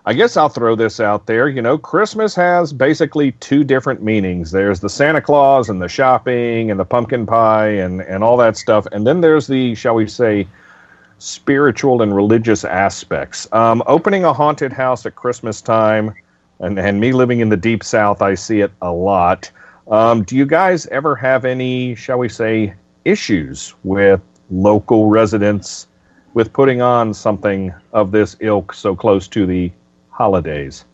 I guess I'll throw this out there. You know, Christmas has basically two different meanings. There's the Santa Claus and the shopping and the pumpkin pie and, and all that stuff. And then there's the, shall we say, spiritual and religious aspects. Um, opening a haunted house at Christmas time, and, and me living in the Deep South, I see it a lot. Um, do you guys ever have any, shall we say, issues with local residents with putting on something of this ilk so close to the holidays?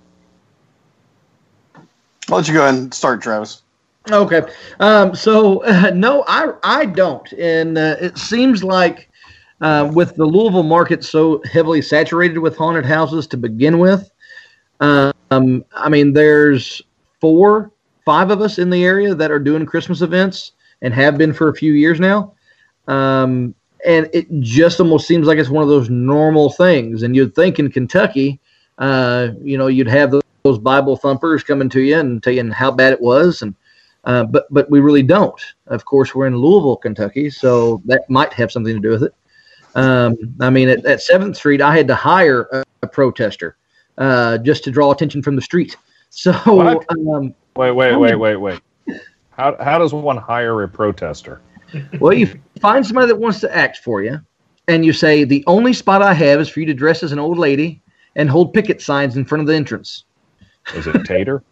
I'll let you go ahead and start, Travis. Okay. Um, so, uh, no, I I don't. And uh, it seems like uh, with the Louisville market so heavily saturated with haunted houses to begin with, um, I mean, there's four, five of us in the area that are doing Christmas events and have been for a few years now. Um, and it just almost seems like it's one of those normal things. And you'd think in Kentucky, Uh, you know, you'd have those, those Bible thumpers coming to you and tell you how bad it was, and uh, but but we really don't. Of course, we're in Louisville, Kentucky, so that might have something to do with it. Um, I mean, at, at seventh Street, I had to hire a, a protester uh, just to draw attention from the street. So, um, wait, wait, wait, wait, wait. How how does one hire a protester? Well, you find somebody that wants to act for you, and you say, the only spot I have is for you to dress as an old lady and hold picket signs in front of the entrance. Is it Tater?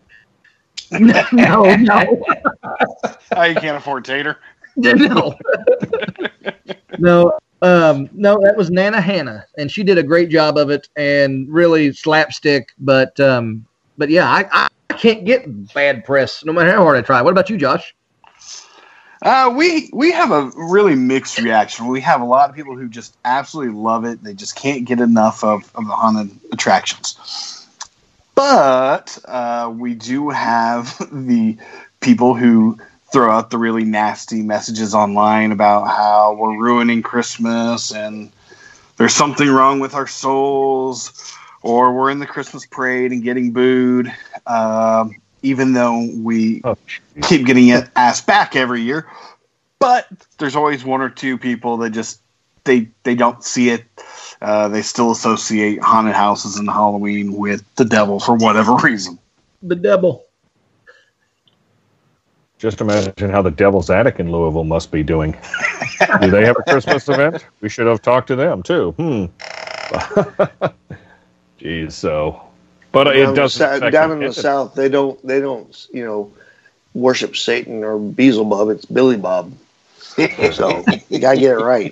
no, no. no. Oh, you can't afford Tater? No. no, um, no, that was Nana Hannah, and she did a great job of it and really slapstick. But, um, but yeah, I, I can't get bad press no matter how hard I try. What about you, Josh? Uh, we we have a really mixed reaction. We have a lot of people who just absolutely love it. They just can't get enough of, of the haunted attractions. But uh, we do have the people who throw out the really nasty messages online about how we're ruining Christmas and there's something wrong with our souls, or we're in the Christmas parade and getting booed. Uh, even though we oh, keep getting it asked back every year. But there's always one or two people that just, they, they don't see it. Uh, they still associate haunted houses and Halloween with the devil for whatever reason. The devil. Just imagine how the Devil's Attic in Louisville must be doing. Do they have a Christmas event? We should have talked to them, too. Hmm. Jeez, so... But down it does sa- down in the South. They don't. They don't. You know, worship Satan or Beelzebub. It's Billy Bob. So you gotta get it right.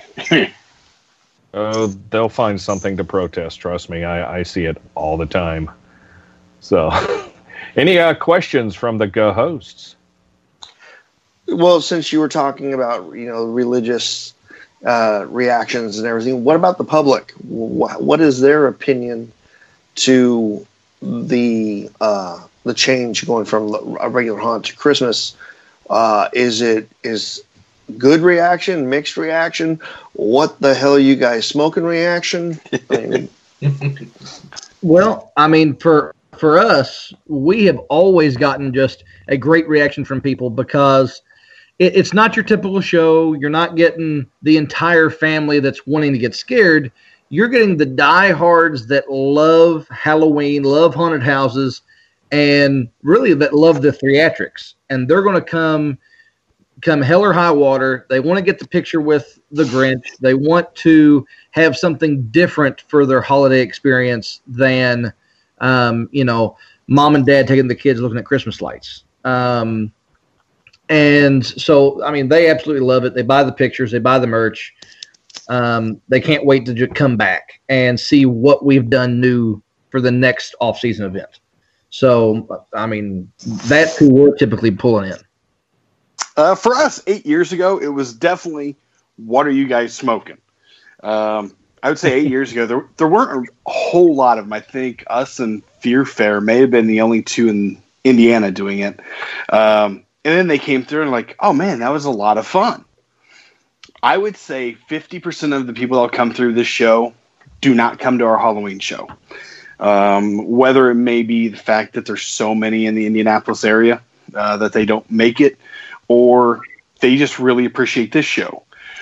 Uh, they'll find something to protest. Trust me, I, I see it all the time. So, any uh, questions from the go hosts? Well, since you were talking about you know religious uh, reactions and everything, what about the public? What, what is their opinion to the uh, the change going from a regular haunt to Christmas? Uh, is it is good reaction, mixed reaction? What the hell are you guys smoking reaction? I mean, well, I mean, for for us, we have always gotten just a great reaction from people because it, it's not your typical show. You're not getting the entire family that's wanting to get scared. You're getting the diehards that love Halloween, love haunted houses, and really that love the theatrics. And they're going to come, come hell or high water. They want to get the picture with the Grinch. They want to have something different for their holiday experience than, um, you know, mom and dad taking the kids looking at Christmas lights. Um, and so, I mean, they absolutely love it. They buy the pictures. They buy the merch. Um, they can't wait to just come back and see what we've done new for the next off-season event. So, I mean, that's who we're typically pulling in. Uh, for us, eight years ago, it was definitely, what are you guys smoking? Um, I would say eight years ago, there there weren't a whole lot of them. I think us and Fear Fair may have been the only two in Indiana doing it. Um, and then they came through and like, oh, man, that was a lot of fun. I would say fifty percent of the people that come through this show do not come to our Halloween show. Um, whether it may be the fact that there's so many in the Indianapolis area uh, that they don't make it, or they just really appreciate this show.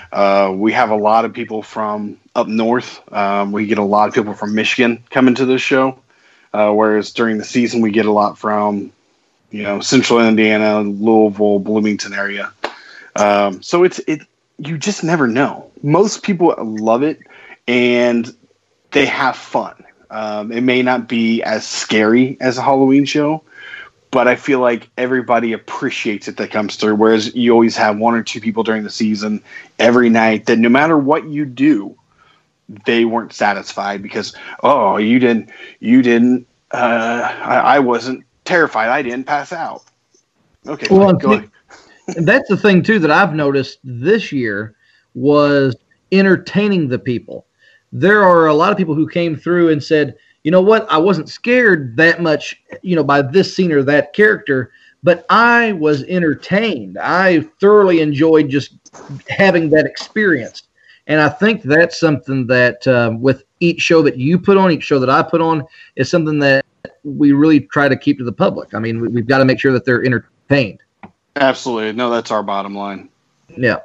Uh, we have a lot of people from up north. Um, we get a lot of people from Michigan coming to this show, uh, whereas during the season we get a lot from, you know, Central Indiana, Louisville, Bloomington area. Um, so it's it. You just never know. Most people love it, and they have fun. Um, it may not be as scary as a Halloween show, but I feel like everybody appreciates it that comes through. Whereas you always have one or two people during the season every night that no matter what you do, they weren't satisfied because, oh, you didn't, you didn't, uh, I, I wasn't terrified. I didn't pass out. Okay, well, go ahead. That's the thing too that I've noticed this year was entertaining the people. There are a lot of people who came through and said, you know what, I wasn't scared that much, you know, by this scene or that character, but I was entertained. I thoroughly enjoyed just having that experience. And I think that's something that uh, with each show that you put on, each show that I put on, is something that we really try to keep to the public. I mean, we've got to make sure that they're entertained. Absolutely. No, that's our bottom line. Yeah.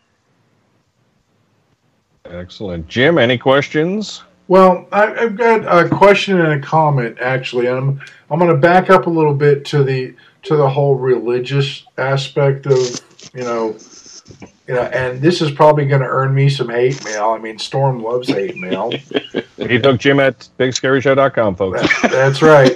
Excellent. Jim, any questions? Well, I, I've got a question and a comment, actually. I'm I'm going to back up a little bit to the to the whole religious aspect of, you know, you know, and this is probably going to earn me some hate mail. I mean, Storm loves hate mail. He took Jim at big scary show dot com, folks. That, that's right.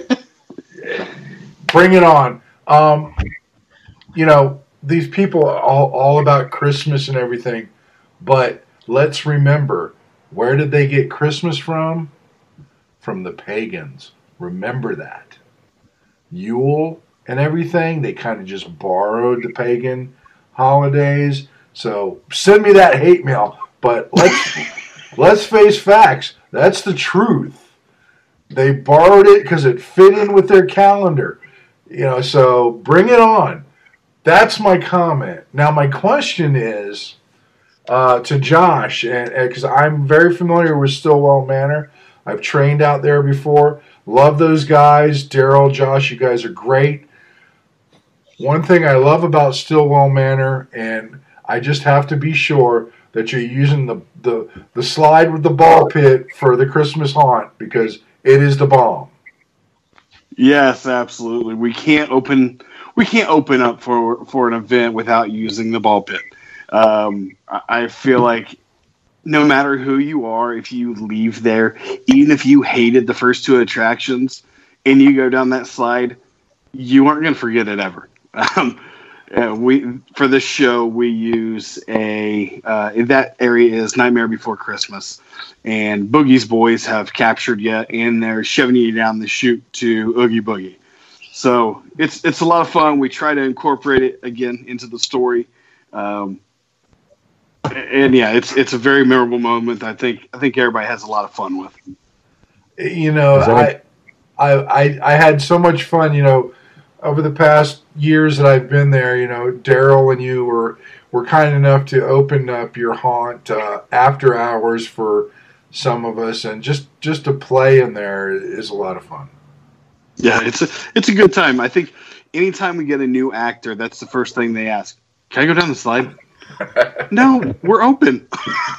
Bring it on. Um, you know, these people are all, all about Christmas and everything, but let's remember, where did they get Christmas from? From the pagans. Remember that. Yule and everything, they kind of just borrowed the pagan holidays. So send me that hate mail, but let's let's face facts. That's the truth. They borrowed it because it fit in with their calendar. You know, so bring it on. That's my comment. Now, my question is uh, to Josh, and because I'm very familiar with Stillwell Manor. I've trained out there before. Love those guys. Daryl, Josh, you guys are great. One thing I love about Stillwell Manor, and I just have to be sure that you're using the, the, the slide with the ball pit for the Christmas haunt, because it is the bomb. Yes, absolutely. We can't open we can't open up for for an event without using the ball pit. Um, I feel like no matter who you are, if you leave there, even if you hated the first two attractions and you go down that slide, you aren't going to forget it ever. Um, uh, we for this show we use a uh, that area is Nightmare Before Christmas, and Boogie's boys have captured you, and they're shoving you down the chute to Oogie Boogie. So it's it's a lot of fun. We try to incorporate it again into the story, um, and yeah, it's it's a very memorable moment. I think I think everybody has a lot of fun with. You know, I, I I I had so much fun. You know, over the past years that I've been there, you know, Daryl and you were were kind enough to open up your haunt uh, after hours for some of us, and just just to play in there is a lot of fun. Yeah, it's a it's a good time. I think anytime we get a new actor, that's the first thing they ask. Can I go down the slide? No, we're open.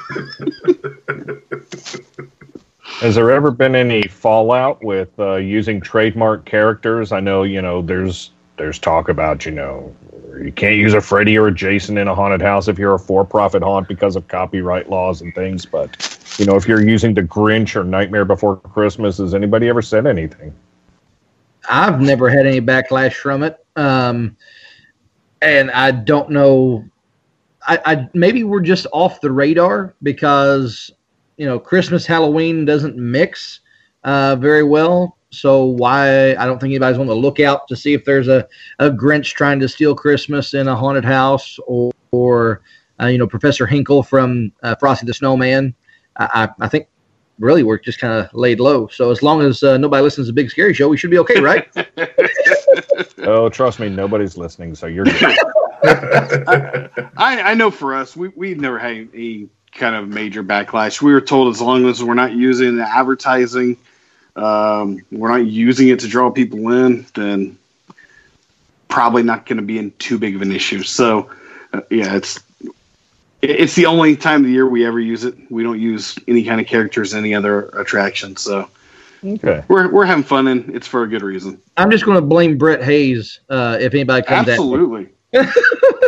Has there ever been any fallout with uh, using trademark characters? I know, you know, there's there's talk about, you know, you can't use a Freddy or a Jason in a haunted house if you're a for-profit haunt because of copyright laws and things. But, you know, if you're using the Grinch or Nightmare Before Christmas, has anybody ever said anything? I've never had any backlash from it. Um, and I don't know. I, I maybe we're just off the radar because, you know, Christmas, Halloween doesn't mix uh, very well. So why I don't think anybody's on the lookout to see if there's a, a Grinch trying to steal Christmas in a haunted house, or, or uh, you know, Professor Hinkle from uh, Frosty the Snowman. I, I, I think really we're just kind of laid low. So as long as uh, nobody listens to Big Scary Show, we should be okay, right? Oh, trust me, nobody's listening, so you're good. I, I know for us, we, we've never had any kind of major backlash. We were told as long as we're not using the advertising, um, we're not using it to draw people in, then probably not going to be in too big of an issue. So, uh, yeah, it's It's the only time of the year we ever use it. We don't use any kind of characters in any other attraction, so okay, we're we're having fun, and it's for a good reason. I'm just going to blame Brett Hayes uh, if anybody comes Absolutely. at me.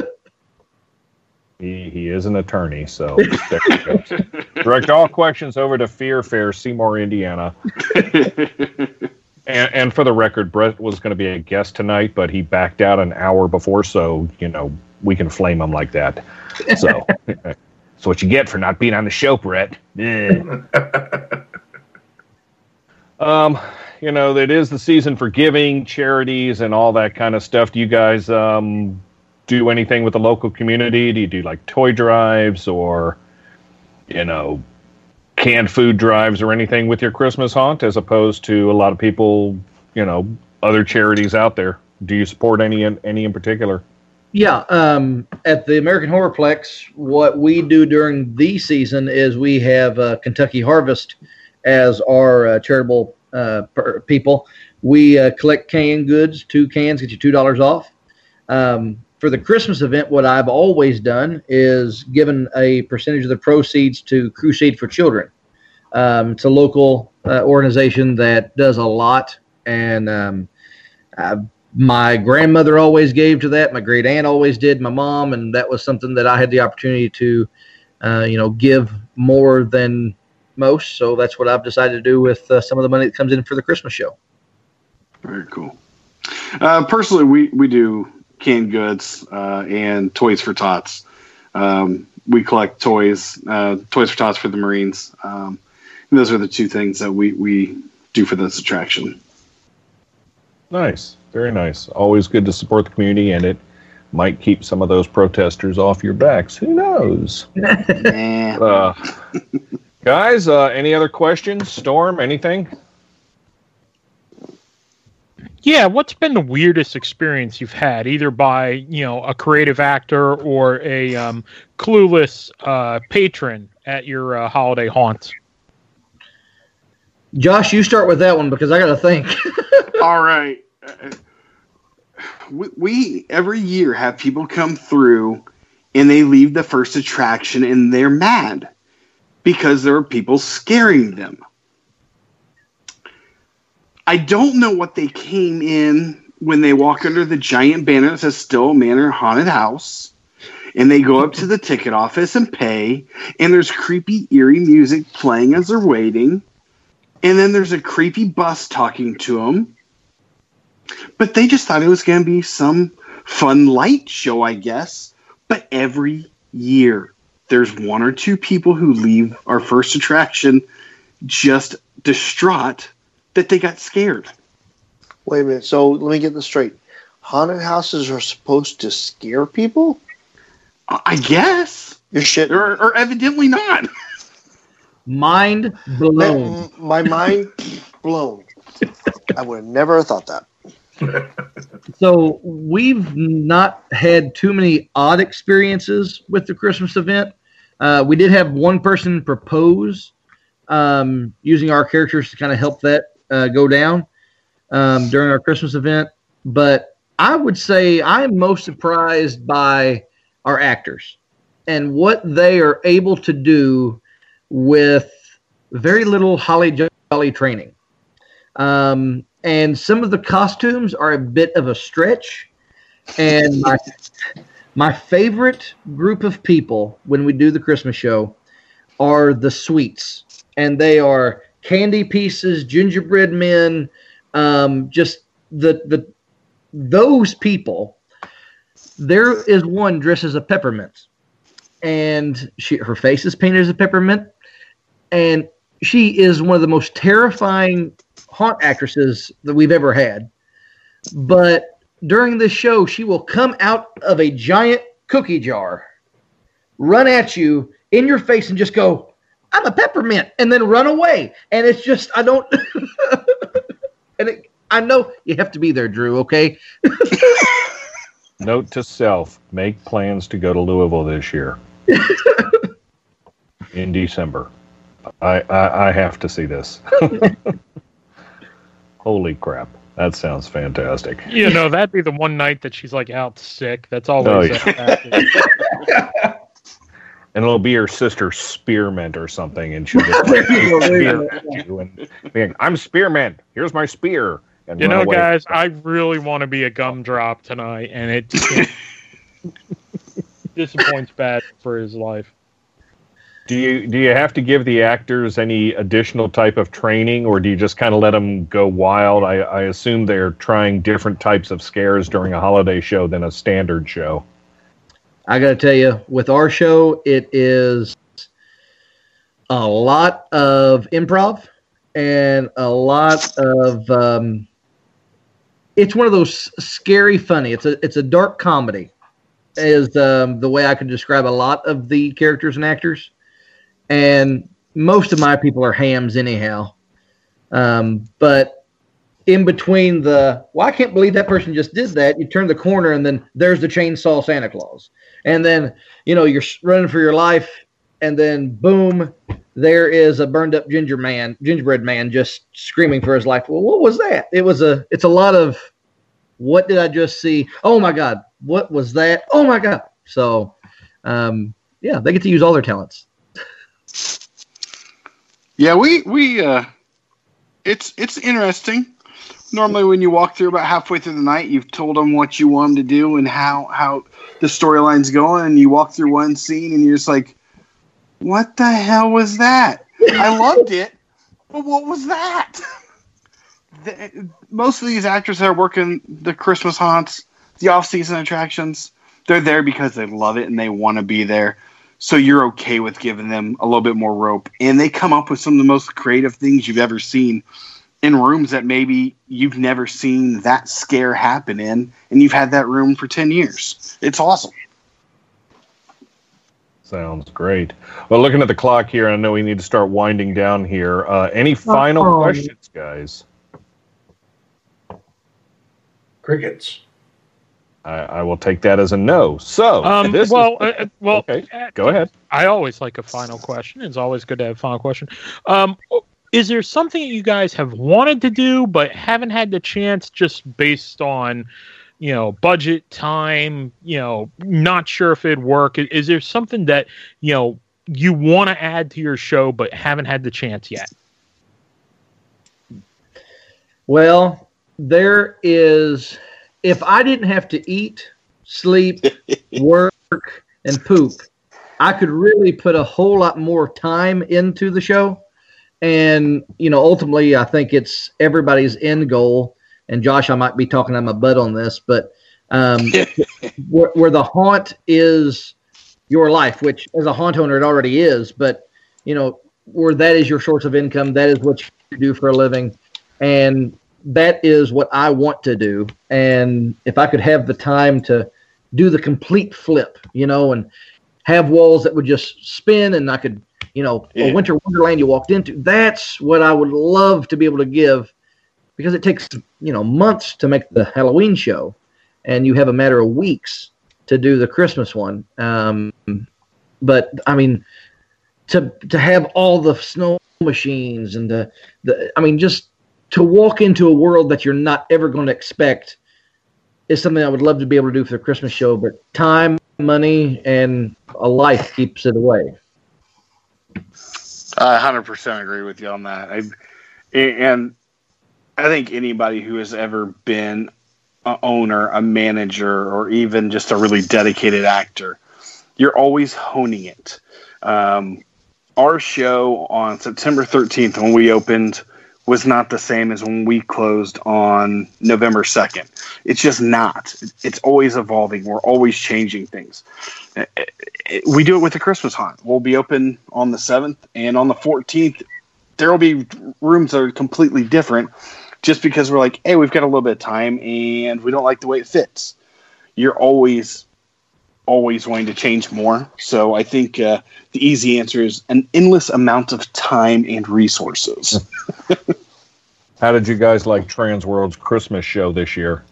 He, he is an attorney, so there you go. Direct all questions over to Fear Fair, Seymour, Indiana. and, and for the record, Brett was going to be a guest tonight, but he backed out an hour before, so, you know, we can flame him like that. So, that's what you get for not being on the show, Brett. um, you know, it is the season for giving, charities, and all that kind of stuff. Do you guys um, do anything with the local community? Do you do like toy drives or, you know, canned food drives or anything with your Christmas haunt, as opposed to a lot of people, you know, other charities out there? Do you support any in, any in particular? Yeah, um, at the American Horrorplex, what we do during the season is we have uh, Kentucky Harvest as our uh, charitable uh, per- people. We uh, collect canned goods. Two cans get you two dollars off. Um, for the Christmas event, what I've always done is given a percentage of the proceeds to Crusade for Children. Um, it's a local uh, organization that does a lot, and um, I've my grandmother always gave to that. My great aunt always did. My mom, and that was something that I had the opportunity to, uh, you know, give more than most. So that's what I've decided to do with uh, some of the money that comes in for the Christmas show. Very cool. Uh, personally, we we do canned goods uh, and Toys for Tots. Um, we collect toys, uh, Toys for Tots for the Marines. Um, and those are the two things that we we do for this attraction. Nice. Very nice. Always good to support the community, and it might keep some of those protesters off your backs. Who knows? uh, guys, uh, any other questions? Storm, anything? Yeah, what's been the weirdest experience you've had, either by, you know, a creative actor or a um, clueless uh, patron at your uh, holiday haunts? Josh, you start with that one because I got to think. All right. Uh, we, we every year have people come through and they leave the first attraction and they're mad because there are people scaring them. I don't know what they came in when they walk under the giant banner that says Still Manor Haunted House, and they go up to the ticket office and pay, and there's creepy, eerie music playing as they're waiting, and then there's a creepy bus talking to them. But they just thought it was going to be some fun light show, I guess. But every year, there's one or two people who leave our first attraction just distraught that they got scared. Wait a minute. So let me get this straight. Haunted houses are supposed to scare people? I guess. You're shit. Or, or evidently not. Mind blown. My, my mind blown. I would have never thought that. So we've not had too many odd experiences with the Christmas event. Uh, we did have one person propose um, using our characters to kind of help that uh, go down um, during our Christmas event. But I would say I'm most surprised by our actors and what they are able to do with very little holly jolly training. Um, and some of the costumes are a bit of a stretch. And my, my favorite group of people when we do the Christmas show are the sweets. And they are candy pieces, gingerbread men, um, just the the those people. There is one dressed as a peppermint. And she her face is painted as a peppermint. And she is one of the most terrifying haunt actresses that we've ever had. But during this show, she will come out of a giant cookie jar, run at you in your face and just go, "I'm a peppermint," and then run away. And it's just, I don't, and it, I know you have to be there, Drew, okay? Note to self, make plans to go to Louisville this year. In December. I, I, I have to see this. Holy crap. That sounds fantastic. You know, that'd be the one night that she's like out sick. That's always Oh, yeah. And it'll be your sister Spearmint or something, and she'll just like, spear at you and being, I'm Spearmint. Here's my spear. And you run know, away. guys, I really want to be a gumdrop tonight, and it, it disappoints bad for his life. Do you do you have to give the actors any additional type of training, or do you just kind of let them go wild? I, I assume they're trying different types of scares during a holiday show than a standard show. I got to tell you, with our show, it is a lot of improv and a lot of. Um, it's one of those scary funny. It's a it's a dark comedy, is um, the way I could describe a lot of the characters and actors. And most of my people are hams anyhow. Um, but in between the, well, I can't believe that person just did that. You turn the corner and then there's the chainsaw Santa Claus. And then, you know, you're running for your life and then boom, there is a burned up ginger man, gingerbread man just screaming for his life. Well, what was that? It was a, it's a lot of, what did I just see? Oh my God. What was that? Oh my God. So, um, yeah, they get to use all their talents. Yeah, we, we, uh, it's, it's interesting. Normally when you walk through about halfway through the night, you've told them what you want them to do and how, how the storyline's going, and you walk through one scene and you're just like, what the hell was that? I loved it, but what was that? The, most of these actors that are working the Christmas haunts, the off-season attractions, they're there because they love it and they want to be there. So you're okay with giving them a little bit more rope. And they come up with some of the most creative things you've ever seen in rooms that maybe you've never seen that scare happen in, and you've had that room for ten years. It's awesome. Sounds great. Well, looking at the clock here, I know we need to start winding down here. Uh, any final Uh-oh. questions, guys? Crickets. I, I will take that as a no. So, Um, this well, is... uh, well, okay, go ahead. I always like a final question. It's always good to have a final question. Um, is there something that you guys have wanted to do but haven't had the chance, just based on, you know, budget, time, you know, not sure if it'd work? Is there something that, you know, you want to add to your show but haven't had the chance yet? Well, there is, if I didn't have to eat, sleep, work, and poop, I could really put a whole lot more time into the show. And, you know, ultimately, I think it's everybody's end goal. And Josh, I might be talking on my butt on this, but um, where, where the haunt is your life, which as a haunt owner, it already is. But, you know, where that is your source of income, that is what you do for a living. And that is what I want to do. And if I could have the time to do the complete flip, you know, and have walls that would just spin and I could, you know, Yeah. a winter wonderland you walked into, that's what I would love to be able to give, because it takes, you know, months to make the Halloween show and you have a matter of weeks to do the Christmas one. Um, but I mean, to, to have all the snow machines and the, the, I mean, just to walk into a world that you're not ever going to expect is something I would love to be able to do for the Christmas show, but time, money, and a life keeps it away. I one hundred percent agree with you on that. I, and I think anybody who has ever been an owner, a manager, or even just a really dedicated actor, you're always honing it. Um, our show on September thirteenth, when we opened, was not the same as when we closed on November second. It's just not. It's always evolving. We're always changing things. We do it with the Christmas haunt. We'll be open on the seventh, and on the fourteenth, there will be rooms that are completely different just because we're like, hey, we've got a little bit of time and we don't like the way it fits. You're always, always wanting to change more. So I think uh, the easy answer is an endless amount of time and resources. How did you guys like Transworld's Christmas show this year?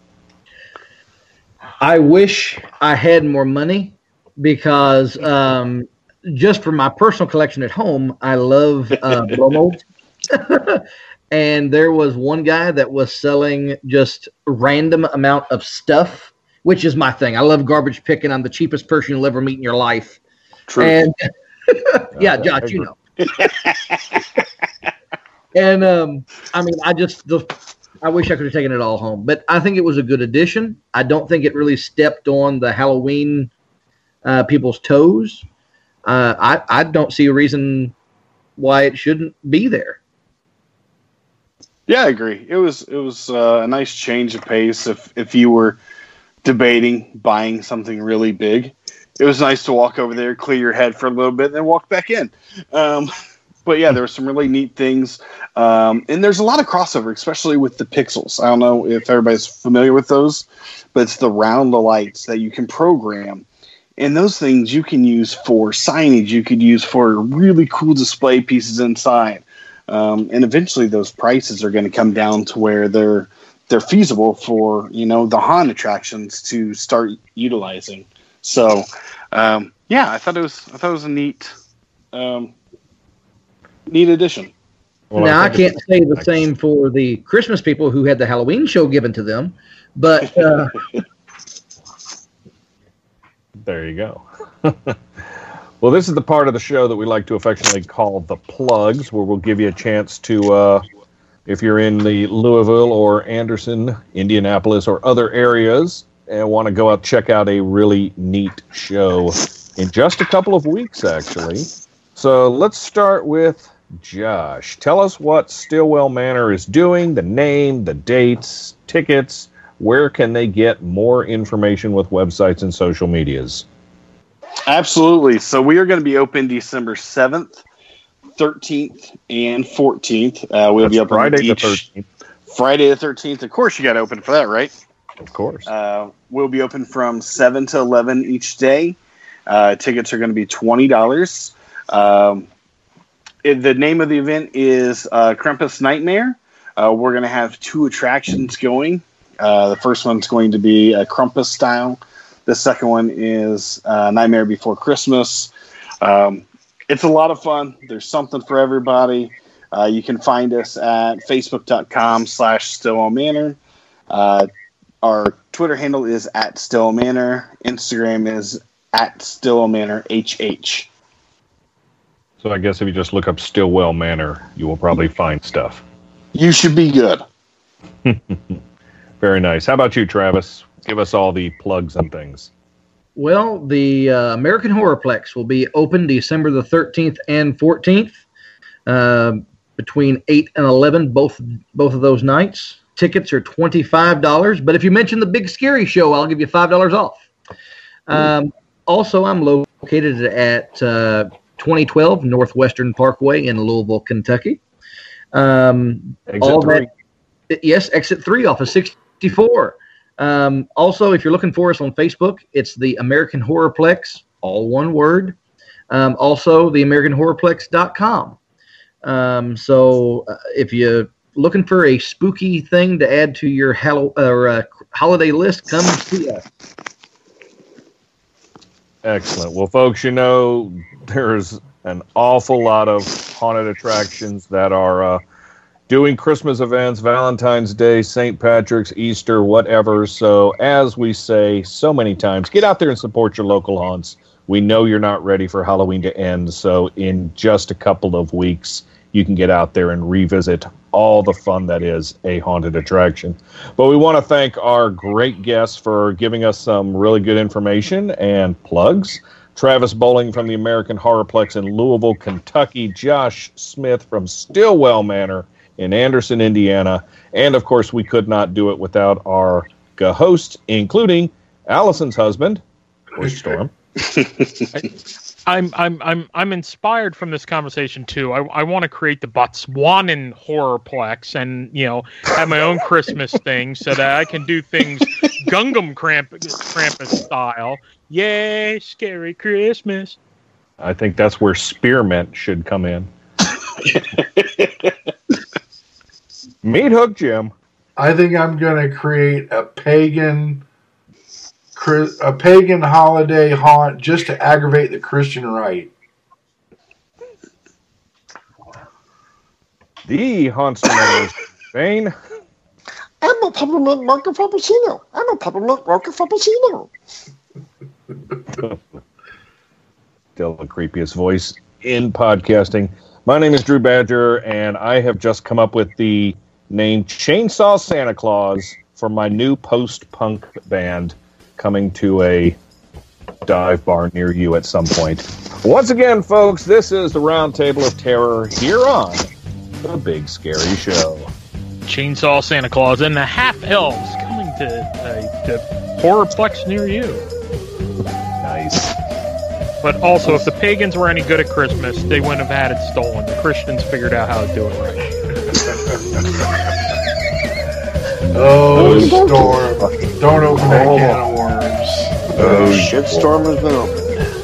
I wish I had more money because um, just for my personal collection at home, I love uh, blow molds. And there was one guy that was selling just random amount of stuff, which is my thing. I love garbage picking. I'm the cheapest person you'll ever meet in your life. True. And yeah, Josh, you know. And um, I mean, I just the I wish I could have taken it all home, but I think it was a good addition. I don't think it really stepped on the Halloween uh, people's toes. Uh, I I don't see a reason why it shouldn't be there. Yeah, I agree. It was it was uh, a nice change of pace. If if you were debating buying something really big, it was nice to walk over there, clear your head for a little bit, and then walk back in. Um, but yeah, there were some really neat things, um, and there's a lot of crossover, especially with the pixels. I don't know if everybody's familiar with those, but it's the round the lights that you can program. And those things you can use for signage. You could use for really cool display pieces inside. Um, and eventually those prices are going to come down to where they're they're feasible for, you know, the haunt attractions to start utilizing. So, um, yeah, I thought it was I thought it was a neat um, neat addition. Well, now, I, I can't say the same for the Christmas people who had the Halloween show given to them, but... Uh, there you go. Well, this is the part of the show that we like to affectionately call the plugs, where we'll give you a chance to, uh, if you're in the Louisville or Anderson, Indianapolis, or other areas, and want to go out check out a really neat show in just a couple of weeks, actually. So let's start with Josh. Tell us what Stillwell Manor is doing, the name, the dates, tickets. Where can they get more information with websites and social medias? Absolutely. So we are going to be open December seventh, thirteenth, and fourteenth. Uh, we'll That's be open Friday each, the thirteenth. Friday the thirteenth. Of course, you got to open for that, right? Of course. Uh, we'll be open from seven to eleven each day. Uh, tickets are going to be twenty dollars. Um, it, the name of the event is uh, Krampus Nightmare. Uh, we're going to have two attractions going. Uh, the first one's going to be a Krampus style. The second one is uh, Nightmare Before Christmas. Um, it's a lot of fun. There's something for everybody. Uh, you can find us at facebook.com slash Stillwell Manor. Uh, our Twitter handle is at Stillwell Manor. Instagram is at Stillwell Manor H H. So I guess if you just look up Stillwell Manor, you will probably find stuff. You should be good. Very nice. How about you, Travis? Give us all the plugs and things. Well, the uh, American Horrorplex will be open December the thirteenth and fourteenth, uh, between eight and eleven, both both of those nights. Tickets are twenty-five dollars, but if you mention the Big Scary Show, I'll give you five dollars off. Um, also, I'm located at uh, twenty twelve Northwestern Parkway in Louisville, Kentucky. Um, exit all three. That, yes, exit three off of sixty-four. Um, also, if you're looking for us on Facebook, it's the American Horrorplex, all one word. Um, also, the american horrorplex dot com. Um, so uh, if you're looking for a spooky thing to add to your hallow, or, uh, holiday list, come see us. Excellent. Well, folks, you know, there's an awful lot of haunted attractions that are uh, doing Christmas events, Valentine's Day, Saint Patrick's, Easter, whatever. So as we say so many times, get out there and support your local haunts. We know you're not ready for Halloween to end, so in just a couple of weeks, you can get out there and revisit all the fun that is a haunted attraction. But we want to thank our great guests for giving us some really good information and plugs. Travis Bowling from the American Horrorplex in Louisville, Kentucky. Josh Smith from Stillwell Manor in Anderson, Indiana. And, of course, we could not do it without our hosts, including Allison's husband, or Storm. I'm I'm I'm I'm inspired from this conversation too. I I want to create the Botswanan Horrorplex and, you know, have my own Christmas thing so that I can do things Gungam Krampus, Krampus style. Yay, scary Christmas. I think that's where spearmint should come in. Meat Hook Jim. I think I'm going to create a pagan a pagan holiday haunt just to aggravate the Christian right. The Haunster Vane. I'm a peppermint mocha frappuccino. I'm a peppermint mocha frappuccino. still the creepiest voice in podcasting. My name is Drew Badger, and I have just come up with the name Chainsaw Santa Claus for my new post-punk band coming to a dive bar near you at some point. Once again, folks, this is the Round Table of Terror here on The Big Scary Show. Chainsaw Santa Claus and the half-elves coming to a to horrorplex near you. Nice. But also, if the pagans were any good at Christmas, they wouldn't have had it stolen. The Christians figured out how to do it right. Oh, storm. Don't open that can of worms. Oh, shitstorm has been opened.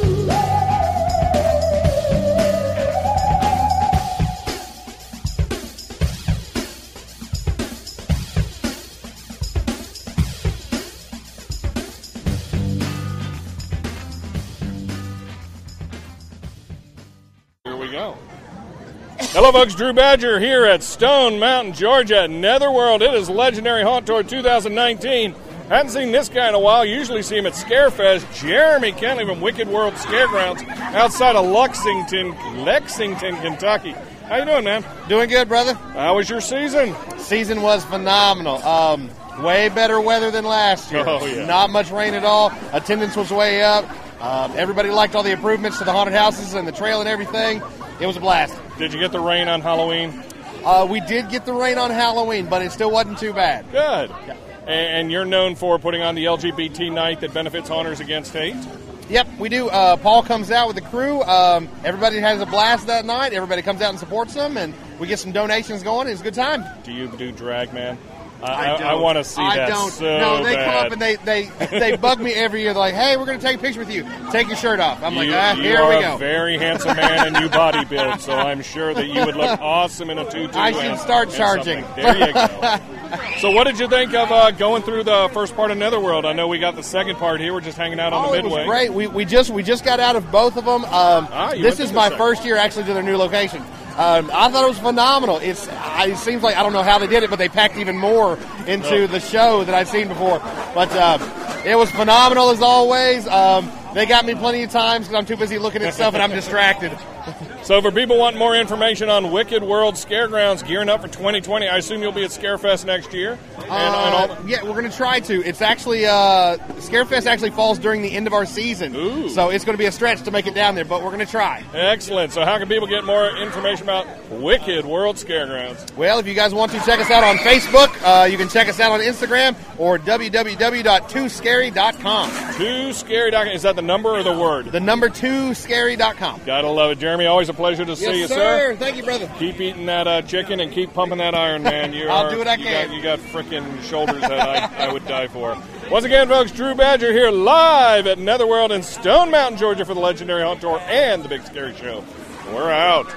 Hello, folks. Drew Badger here at Stone Mountain, Georgia, Netherworld. It is Legendary Haunt Tour twenty nineteen. Haven't seen this guy in a while. Usually see him at Scarefest. Jeremy Kentley from Wicked World Scaregrounds outside of Lexington, Lexington, Kentucky. How you doing, man? Doing good, brother. How was your season? Season was phenomenal. Um, way better weather than last year. Oh, yeah. Not much rain at all. Attendance was way up. Um, everybody liked all the improvements to the haunted houses and the trail and everything. It was a blast. Did you get the rain on Halloween? Uh, we did get the rain on Halloween, but it still wasn't too bad. Good. Yeah. And you're known for putting on the L G B T night that benefits Haunters Against Hate? Yep, we do. Uh, Paul comes out with the crew. Um, everybody has a blast that night. Everybody comes out and supports them, and we get some donations going. It's a good time. Do you do drag, man? I, I, don't. I want to see I that don't. so No, they bad. come up and they, they, they bug me every year. They're like, hey, we're going to take a picture with you. Take your shirt off. I'm you, like, ah, you here are we a go. very handsome man and you body build, so I'm sure that you would look awesome in a tutu. I should and, start and charging. something. There you go. So what did you think of uh, going through the first part of Netherworld? I know we got the second part here. We're just hanging out on Oh, the it midway. was great. We, we just we just got out of both of them. Um, Ah, you this went is to my the first year actually to their new location. Um, I thought it was phenomenal. It's I, it seems like I don't know how they did it, but they packed even more into Oh. the show that I've seen before. But uh, it was phenomenal as always. Um, they got me plenty of times because I'm too busy looking at stuff and I'm distracted. So for people wanting more information on Wicked World Scaregrounds gearing up for twenty twenty, I assume you'll be at Scarefest next year? And, Uh, and all, yeah, we're going to try to. It's actually, uh, Scarefest actually falls during the end of our season. Ooh. So it's going to be a stretch to make it down there, but we're going to try. Excellent. So how can people get more information about Wicked World Scaregrounds? Well, if you guys want to check us out on Facebook, uh, you can check us out on Instagram or w w w dot too scary dot com. Too Scary dot com. Is that the number or the word? The number too scary dot com. Gotta love it. Jeremy, always a pleasure to see Yes, you, sir. sir. Thank you, brother. Keep eating that uh, chicken and keep pumping that iron, man. You I'll are, do what I you can. Got, you got frickin' shoulders that I, I would die for. Once again, folks, Drew Badger here live at Netherworld in Stone Mountain, Georgia for the Legendary Haunt Tour and the Big Scary Show. We're out.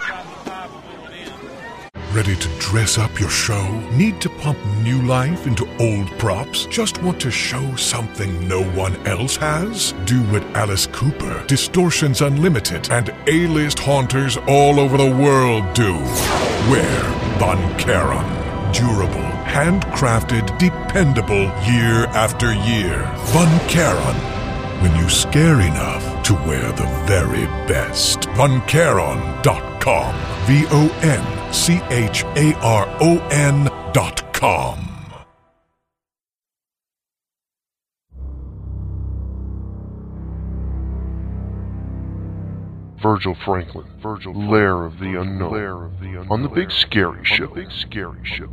Ready to dress up your show? Need to pump new life into old props? Just want to show something no one else has? Do what Alice Cooper, Distortions Unlimited, and A-list haunters all over the world do. Wear Von Charon. Durable, handcrafted, dependable year after year. Von Charon. When you scare enough to wear the very best. von charon dot com. V O N C H A R O N dot com. Virgil Franklin, Virgil Lair of the Unknown, Lair of the Unknown, on the Big Scary Show. On the Big Scary Show.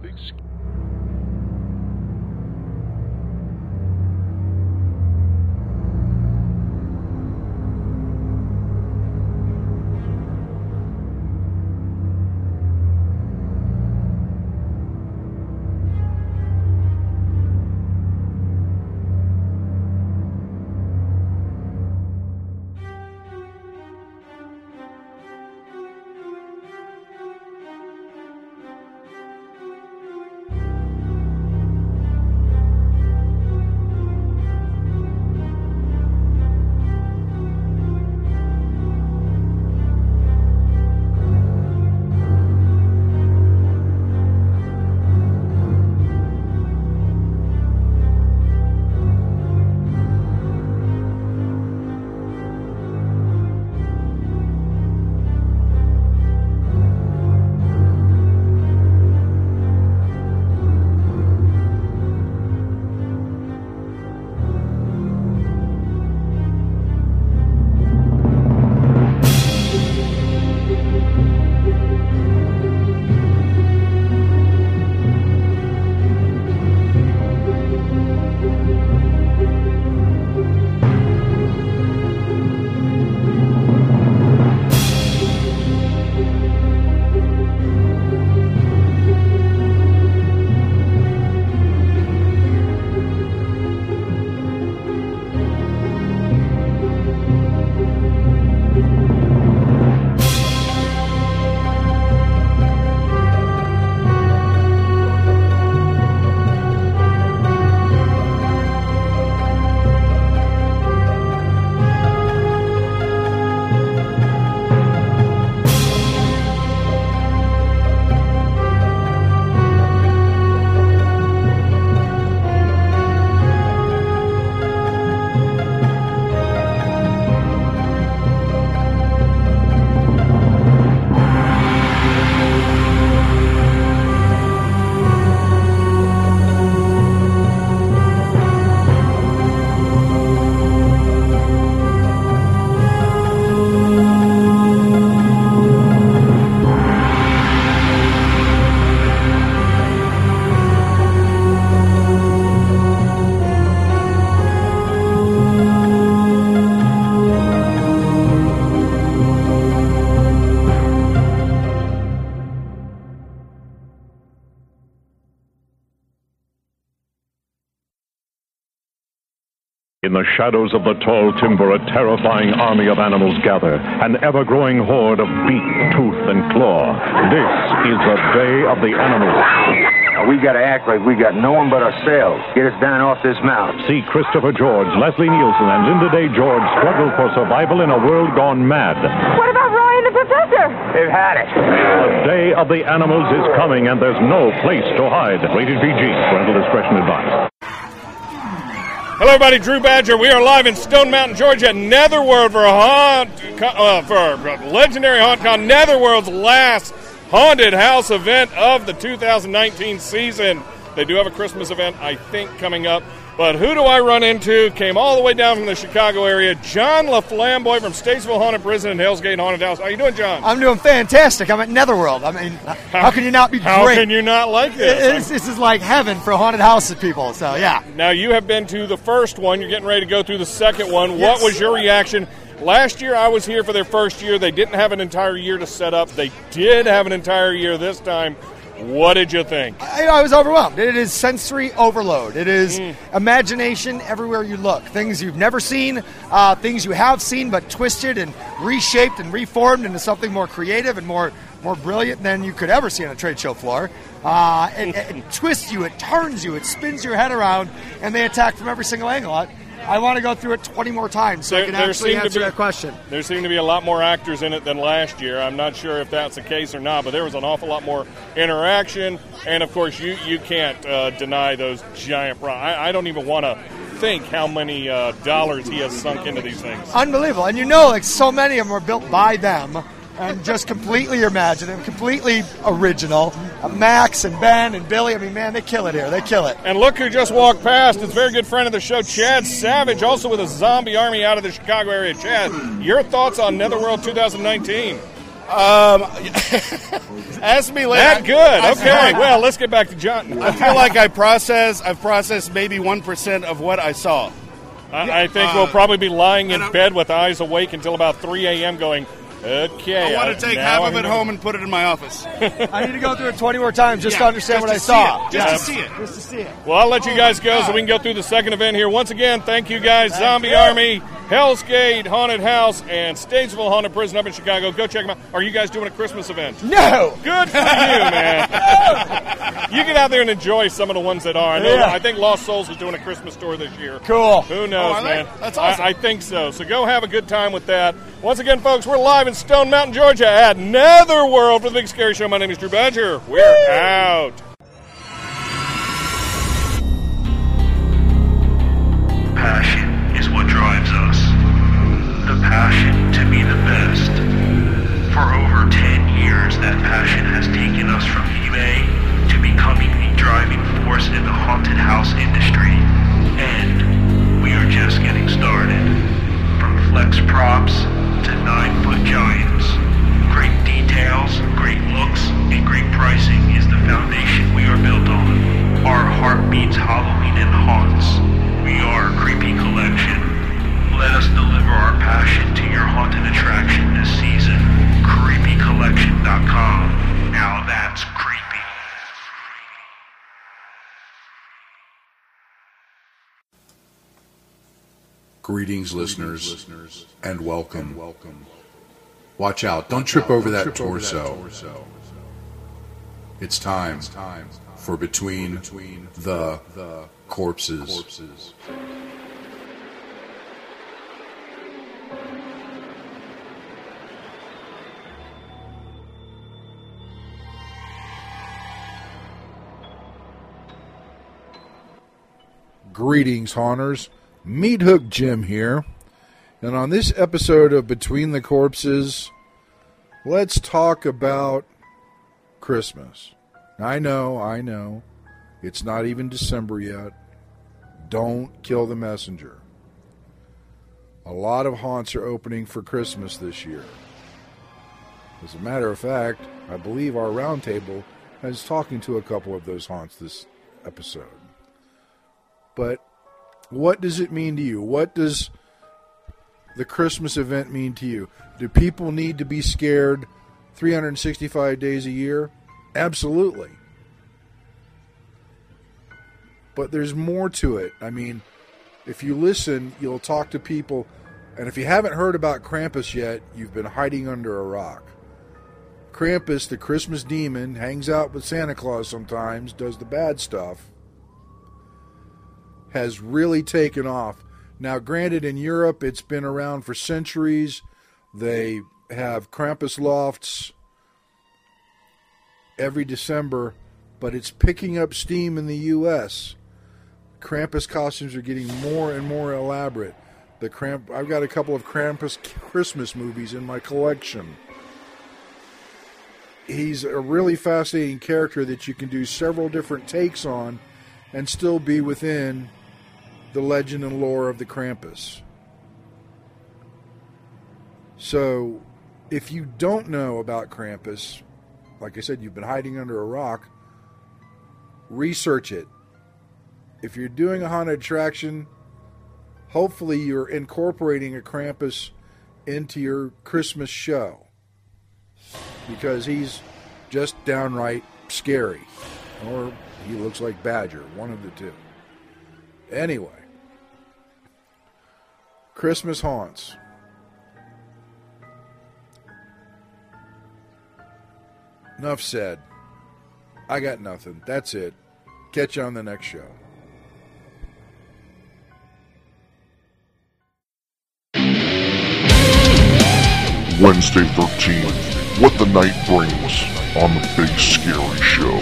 In the shadows of the tall timber, a terrifying army of animals gather, an ever-growing horde of beak, tooth, and claw. This is the Day of the Animals. We gotta act like we got no one but ourselves. Get us down off this mountain. See Christopher George, Leslie Nielsen, and Linda Day George struggle for survival in a world gone mad. What about Roy and the professor? They've had it. The Day of the Animals is coming, and there's no place to hide. Rated P G. Parental discretion advised. Hello, everybody. Drew Badger. We are live in Stone Mountain, Georgia, at Netherworld for a haunt, uh, for legendary HauntCon, Netherworld's last haunted house event of the two thousand nineteen season. They do have a Christmas event, I think, coming up. But who do I run into? Came all the way down from the Chicago area. John LaFlamboy from Statesville Haunted Prison and Hell's Gate Haunted House. How you doing, John? I'm doing fantastic. I'm at Netherworld. I mean, how, how can you not be how great? How can you not like this? It, it's, this is like heaven for haunted houses people, so yeah. Now, you have been to the first one. You're getting ready to go through the second one. Yes. What was your reaction? Last year, I was here for their first year. They didn't have an entire year to set up. They did have an entire year this time. What did you think? I, I was overwhelmed. It is sensory overload. It is mm. imagination everywhere you look. Things you've never seen, uh, things you have seen but twisted and reshaped and reformed into something more creative and more more brilliant than you could ever see on a trade show floor. Uh, it, it, it twists you, it turns you, it spins your head around, and they attack from every single angle. I, I want to go through it twenty more times so there, I can actually answer be, that question. There seem to be a lot more actors in it than last year. I'm not sure if that's the case or not, but there was an awful lot more interaction. And, of course, you, you can't uh, deny those giant pro- I, I don't even want to think how many uh, dollars he has sunk into these things. Unbelievable. And you know, like, so many of them were built by them. And just completely imaginative, completely original. Uh, Max and Ben and Billy, I mean, man, they kill it here. They kill it. And look who just walked past. It's a very good friend of the show, Chad Savage, also with a zombie army out of the Chicago area. Chad, your thoughts on Netherworld twenty nineteen? Um, ask me later. That good. Okay, well, let's get back to John. I feel like I process, I've processed maybe one percent of what I saw. I, I think uh, we'll probably be lying in bed with eyes awake until about three a.m. going, okay. I want to take half of it home and put it in my office. I need to go through it twenty more times just yeah, to understand just what to I saw. Just yeah. to see it. Just to see it. Well, I'll let you guys go oh so we can go through the second event here. Once again, thank you guys, thank Zombie you. Army, Hell's Gate Haunted House, and Statesville Haunted Prison up in Chicago. Go check them out. Are you guys doing a Christmas event? No. Good for you, man. You get out there and enjoy some of the ones that are. I know. Yeah. I think Lost Souls is doing a Christmas tour this year. Cool. Who knows, oh, man? Like, that's awesome. I, I think so. So go have a good time with that. Once again, folks, we're live in Stone Mountain, Georgia at Netherworld for the Big Scary Show. My name is Drew Badger. We're Woo! out. Passion is what drives us. The passion to be the best. For over ten years, that passion has taken us from eBay to becoming the driving force in the haunted house industry. And we are just getting started. From flex props to nine-foot giants. Great details, great looks, and great pricing is the foundation we are built on. Our heart beats Halloween and haunts. We are a creepy collection. Let us deliver our passion to your haunted attraction this season. creepy collection dot com. Now that's creepy. Greetings, listeners, and welcome. Watch out, don't trip over that torso. It's time for Between the Corpses. Greetings, haunters. Meat Hook Jim here. And on this episode of Between the Corpses, let's talk about Christmas. I know, I know. It's not even December yet. Don't kill the messenger. A lot of haunts are opening for Christmas this year. As a matter of fact, I believe our roundtable is talking to a couple of those haunts this episode. But what does it mean to you? What does the Christmas event mean to you? Do people need to be scared three hundred sixty-five days a year? Absolutely. But there's more to it. I mean, if you listen, you'll talk to people, and if you haven't heard about Krampus yet, you've been hiding under a rock. Krampus, the Christmas demon, hangs out with Santa Claus sometimes, does the bad stuff, has really taken off. Now, granted, in Europe, it's been around for centuries. They have Krampus lofts every December, but it's picking up steam in the U S Krampus costumes are getting more and more elaborate. The Kramp- I've got a couple of Krampus Christmas movies in my collection. He's a really fascinating character that you can do several different takes on and still be within the legend and lore of the Krampus. So, if you don't know about Krampus, like I said, you've been hiding under a rock, research it. If you're doing a haunted attraction, hopefully you're incorporating a Krampus into your Christmas show, because he's just downright scary, or he looks like Badger, one of the two. Anyway, Christmas haunts. Enough said. I got nothing. That's it. Catch you on the next show. Wednesday thirteenth, What the Night Brings on the Big Scary Show.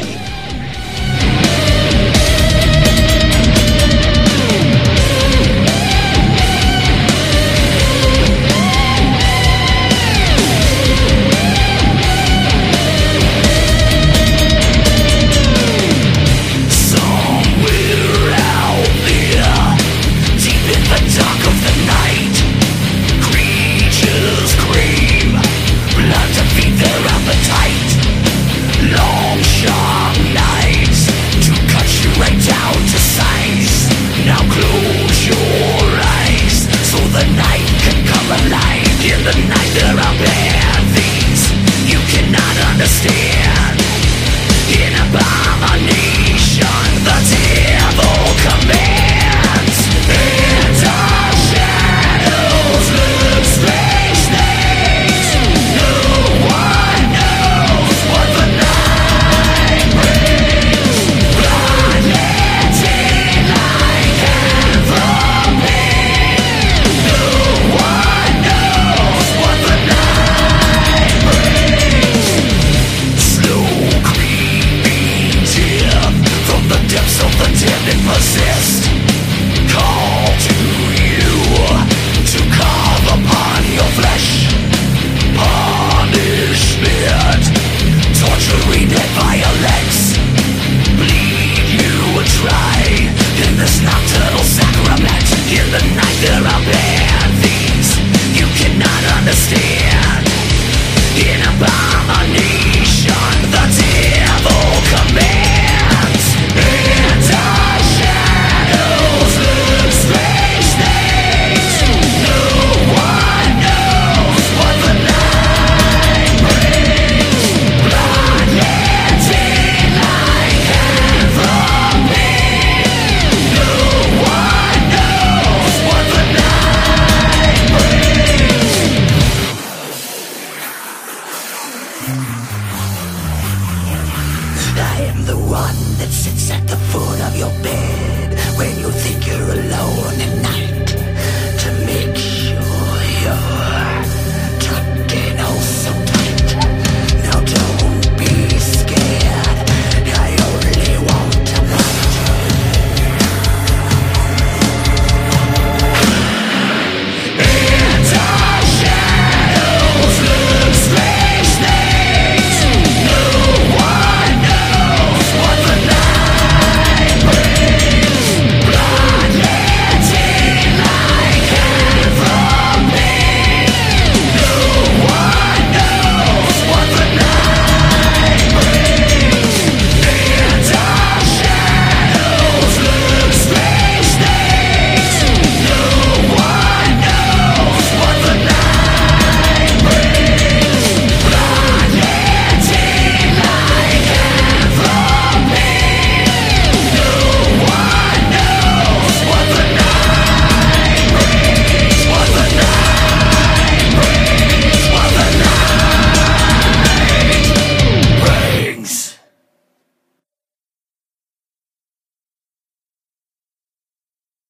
The devil commands, and our shadows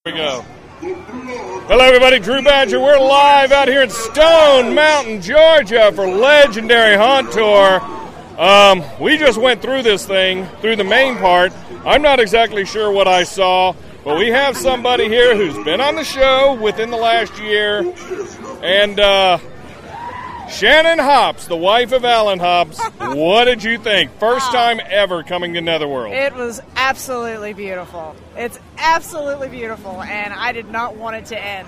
Here we go. Hello, everybody. Drew Badger. We're live out here in Stone Mountain, Georgia for Legendary Haunt Tour. Um, we just went through this thing, through the main part. I'm not exactly sure what I saw, but we have somebody here who's been on the show within the last year. And uh, Shannon Hobbs, the wife of Alan Hobbs, what did you think? First time ever coming to Netherworld. It was absolutely beautiful. It's absolutely beautiful, and I did not want it to end.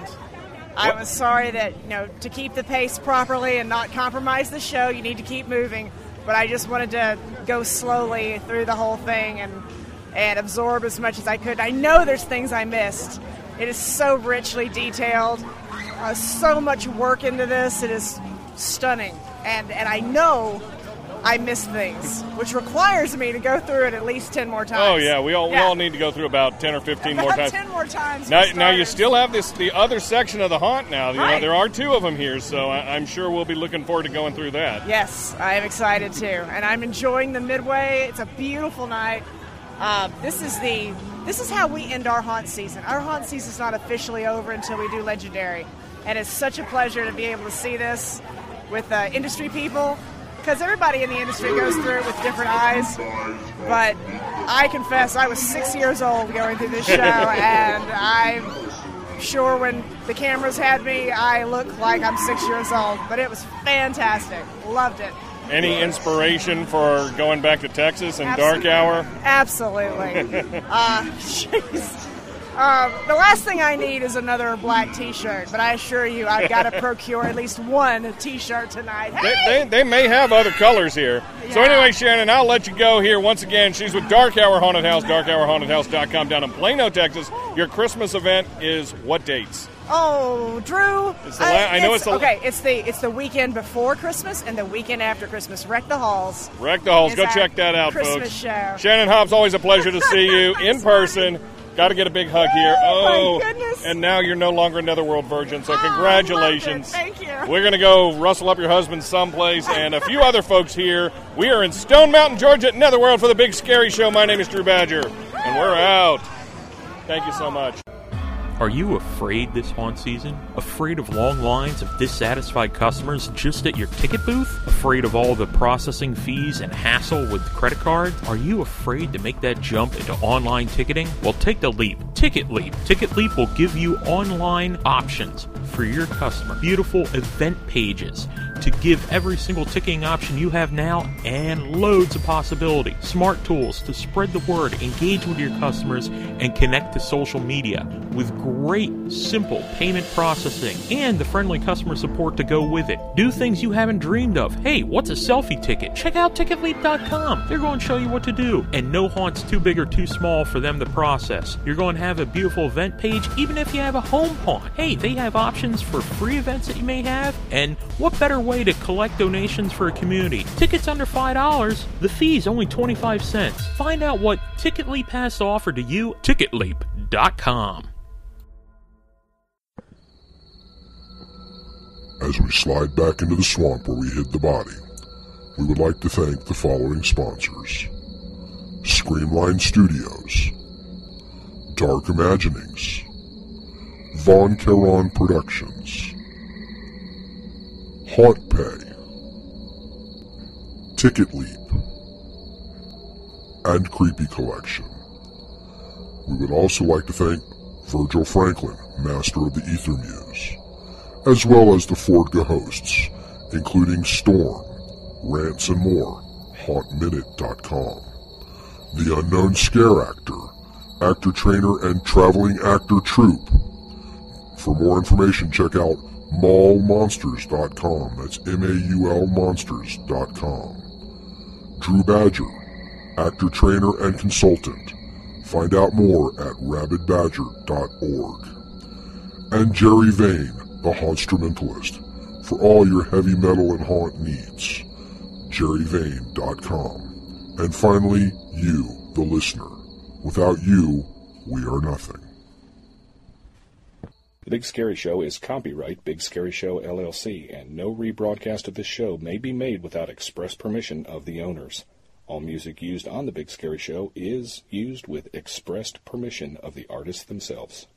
I was sorry that, you know, to keep the pace properly and not compromise the show, you need to keep moving. But I just wanted to go slowly through the whole thing and and absorb as much as I could. I know there's things I missed. It is so richly detailed, uh, so much work into this. It is stunning, and and I know I missed things, which requires me to go through it at least ten more times. Oh yeah, we all yeah. we all need to go through about ten or fifteen more times. ten more times. Now, now you still have this the other section of the haunt. Now you right. know there are two of them here, so I, I'm sure we'll be looking forward to going through that. Yes, I am excited too, and I'm enjoying the midway. It's a beautiful night. Uh, this is the this is how we end our haunt season. Our haunt season is not officially over until we do Legendary, and it's such a pleasure to be able to see this with uh, industry people. Because everybody in the industry goes through it with different eyes. But I confess, I was six years old going through this show, and I'm sure when the cameras had me, I looked like I'm six years old. But it was fantastic. Loved it. Any inspiration for going back to Texas and Absolutely. Dark Hour? Absolutely. uh, jeez. Um, the last thing I need is another black T-shirt, but I assure you I've got to procure at least one T-shirt tonight. Hey! They, they, they may have other colors here. Yeah. So anyway, Shannon, I'll let you go here. Once again, she's with Dark Hour Haunted House, dark hour haunted house dot com down in Plano, Texas. Your Christmas event is what dates? Oh, Drew. It's the la- I know it's the okay. It's the it's the weekend before Christmas and the weekend after Christmas. Wreck the Halls. Wreck the Halls. Is Go our check that out, Christmas folks. Show. Shannon Hobbs, always a pleasure to see you in person. Got to get a big hug here. Oh, my goodness. And now you're no longer a Netherworld virgin, so congratulations. Oh, thank you. We're going to go rustle up your husband someplace, and a few other folks here. We are in Stone Mountain, Georgia at Netherworld for the Big Scary Show. My name is Drew Badger, and we're out. Thank you so much. Are you afraid this haunt season? Afraid of long lines of dissatisfied customers just at your ticket booth? Afraid of all the processing fees and hassle with credit cards? Are you afraid to make that jump into online ticketing? Well, take the leap. Ticket Leap. Ticket Leap will give you online options for your customer. Beautiful event pages to give every single ticketing option you have now and loads of possibility. Smart tools to spread the word, engage with your customers, and connect to social media with great, simple payment processing and the friendly customer support to go with it. Do things you haven't dreamed of. Hey, what's a selfie ticket? Check out ticket leap dot com. They're going to show you what to do. And no haunt's too big or too small for them to process. You're going to have a beautiful event page even if you have a home haunt. Hey, they have options for free events that you may have. And what better way to collect donations for a community? Tickets under five dollars. The fee's only twenty-five cents. Find out what Ticket Leap has to offer to you. ticket leap dot com. As we slide back into the swamp where we hid the body, we would like to thank the following sponsors: Screamline Studios, Dark Imaginings, Von Caron Productions, Haunt Pay, Ticket Leap, and Creepy Collection. We would also like to thank Virgil Franklin, Master of the Ether Muse, as well as the Fordga hosts, including Storm, Rants and More, haunt minute dot com, The Unknown Scare Actor, actor trainer and traveling actor troupe. For more information, check out maul monsters dot com. That's M A U L monsters dot com. Drew Badger, actor trainer and consultant. Find out more at rabid badger dot org. And Jerry Vane, the Haunstrumentalist, for all your heavy metal and haunt needs. jerry vane dot com. And finally, you, the listener. Without you, we are nothing. The Big Scary Show is copyright Big Scary Show, L L C, and no rebroadcast of this show may be made without express permission of the owners. All music used on The Big Scary Show is used with expressed permission of the artists themselves.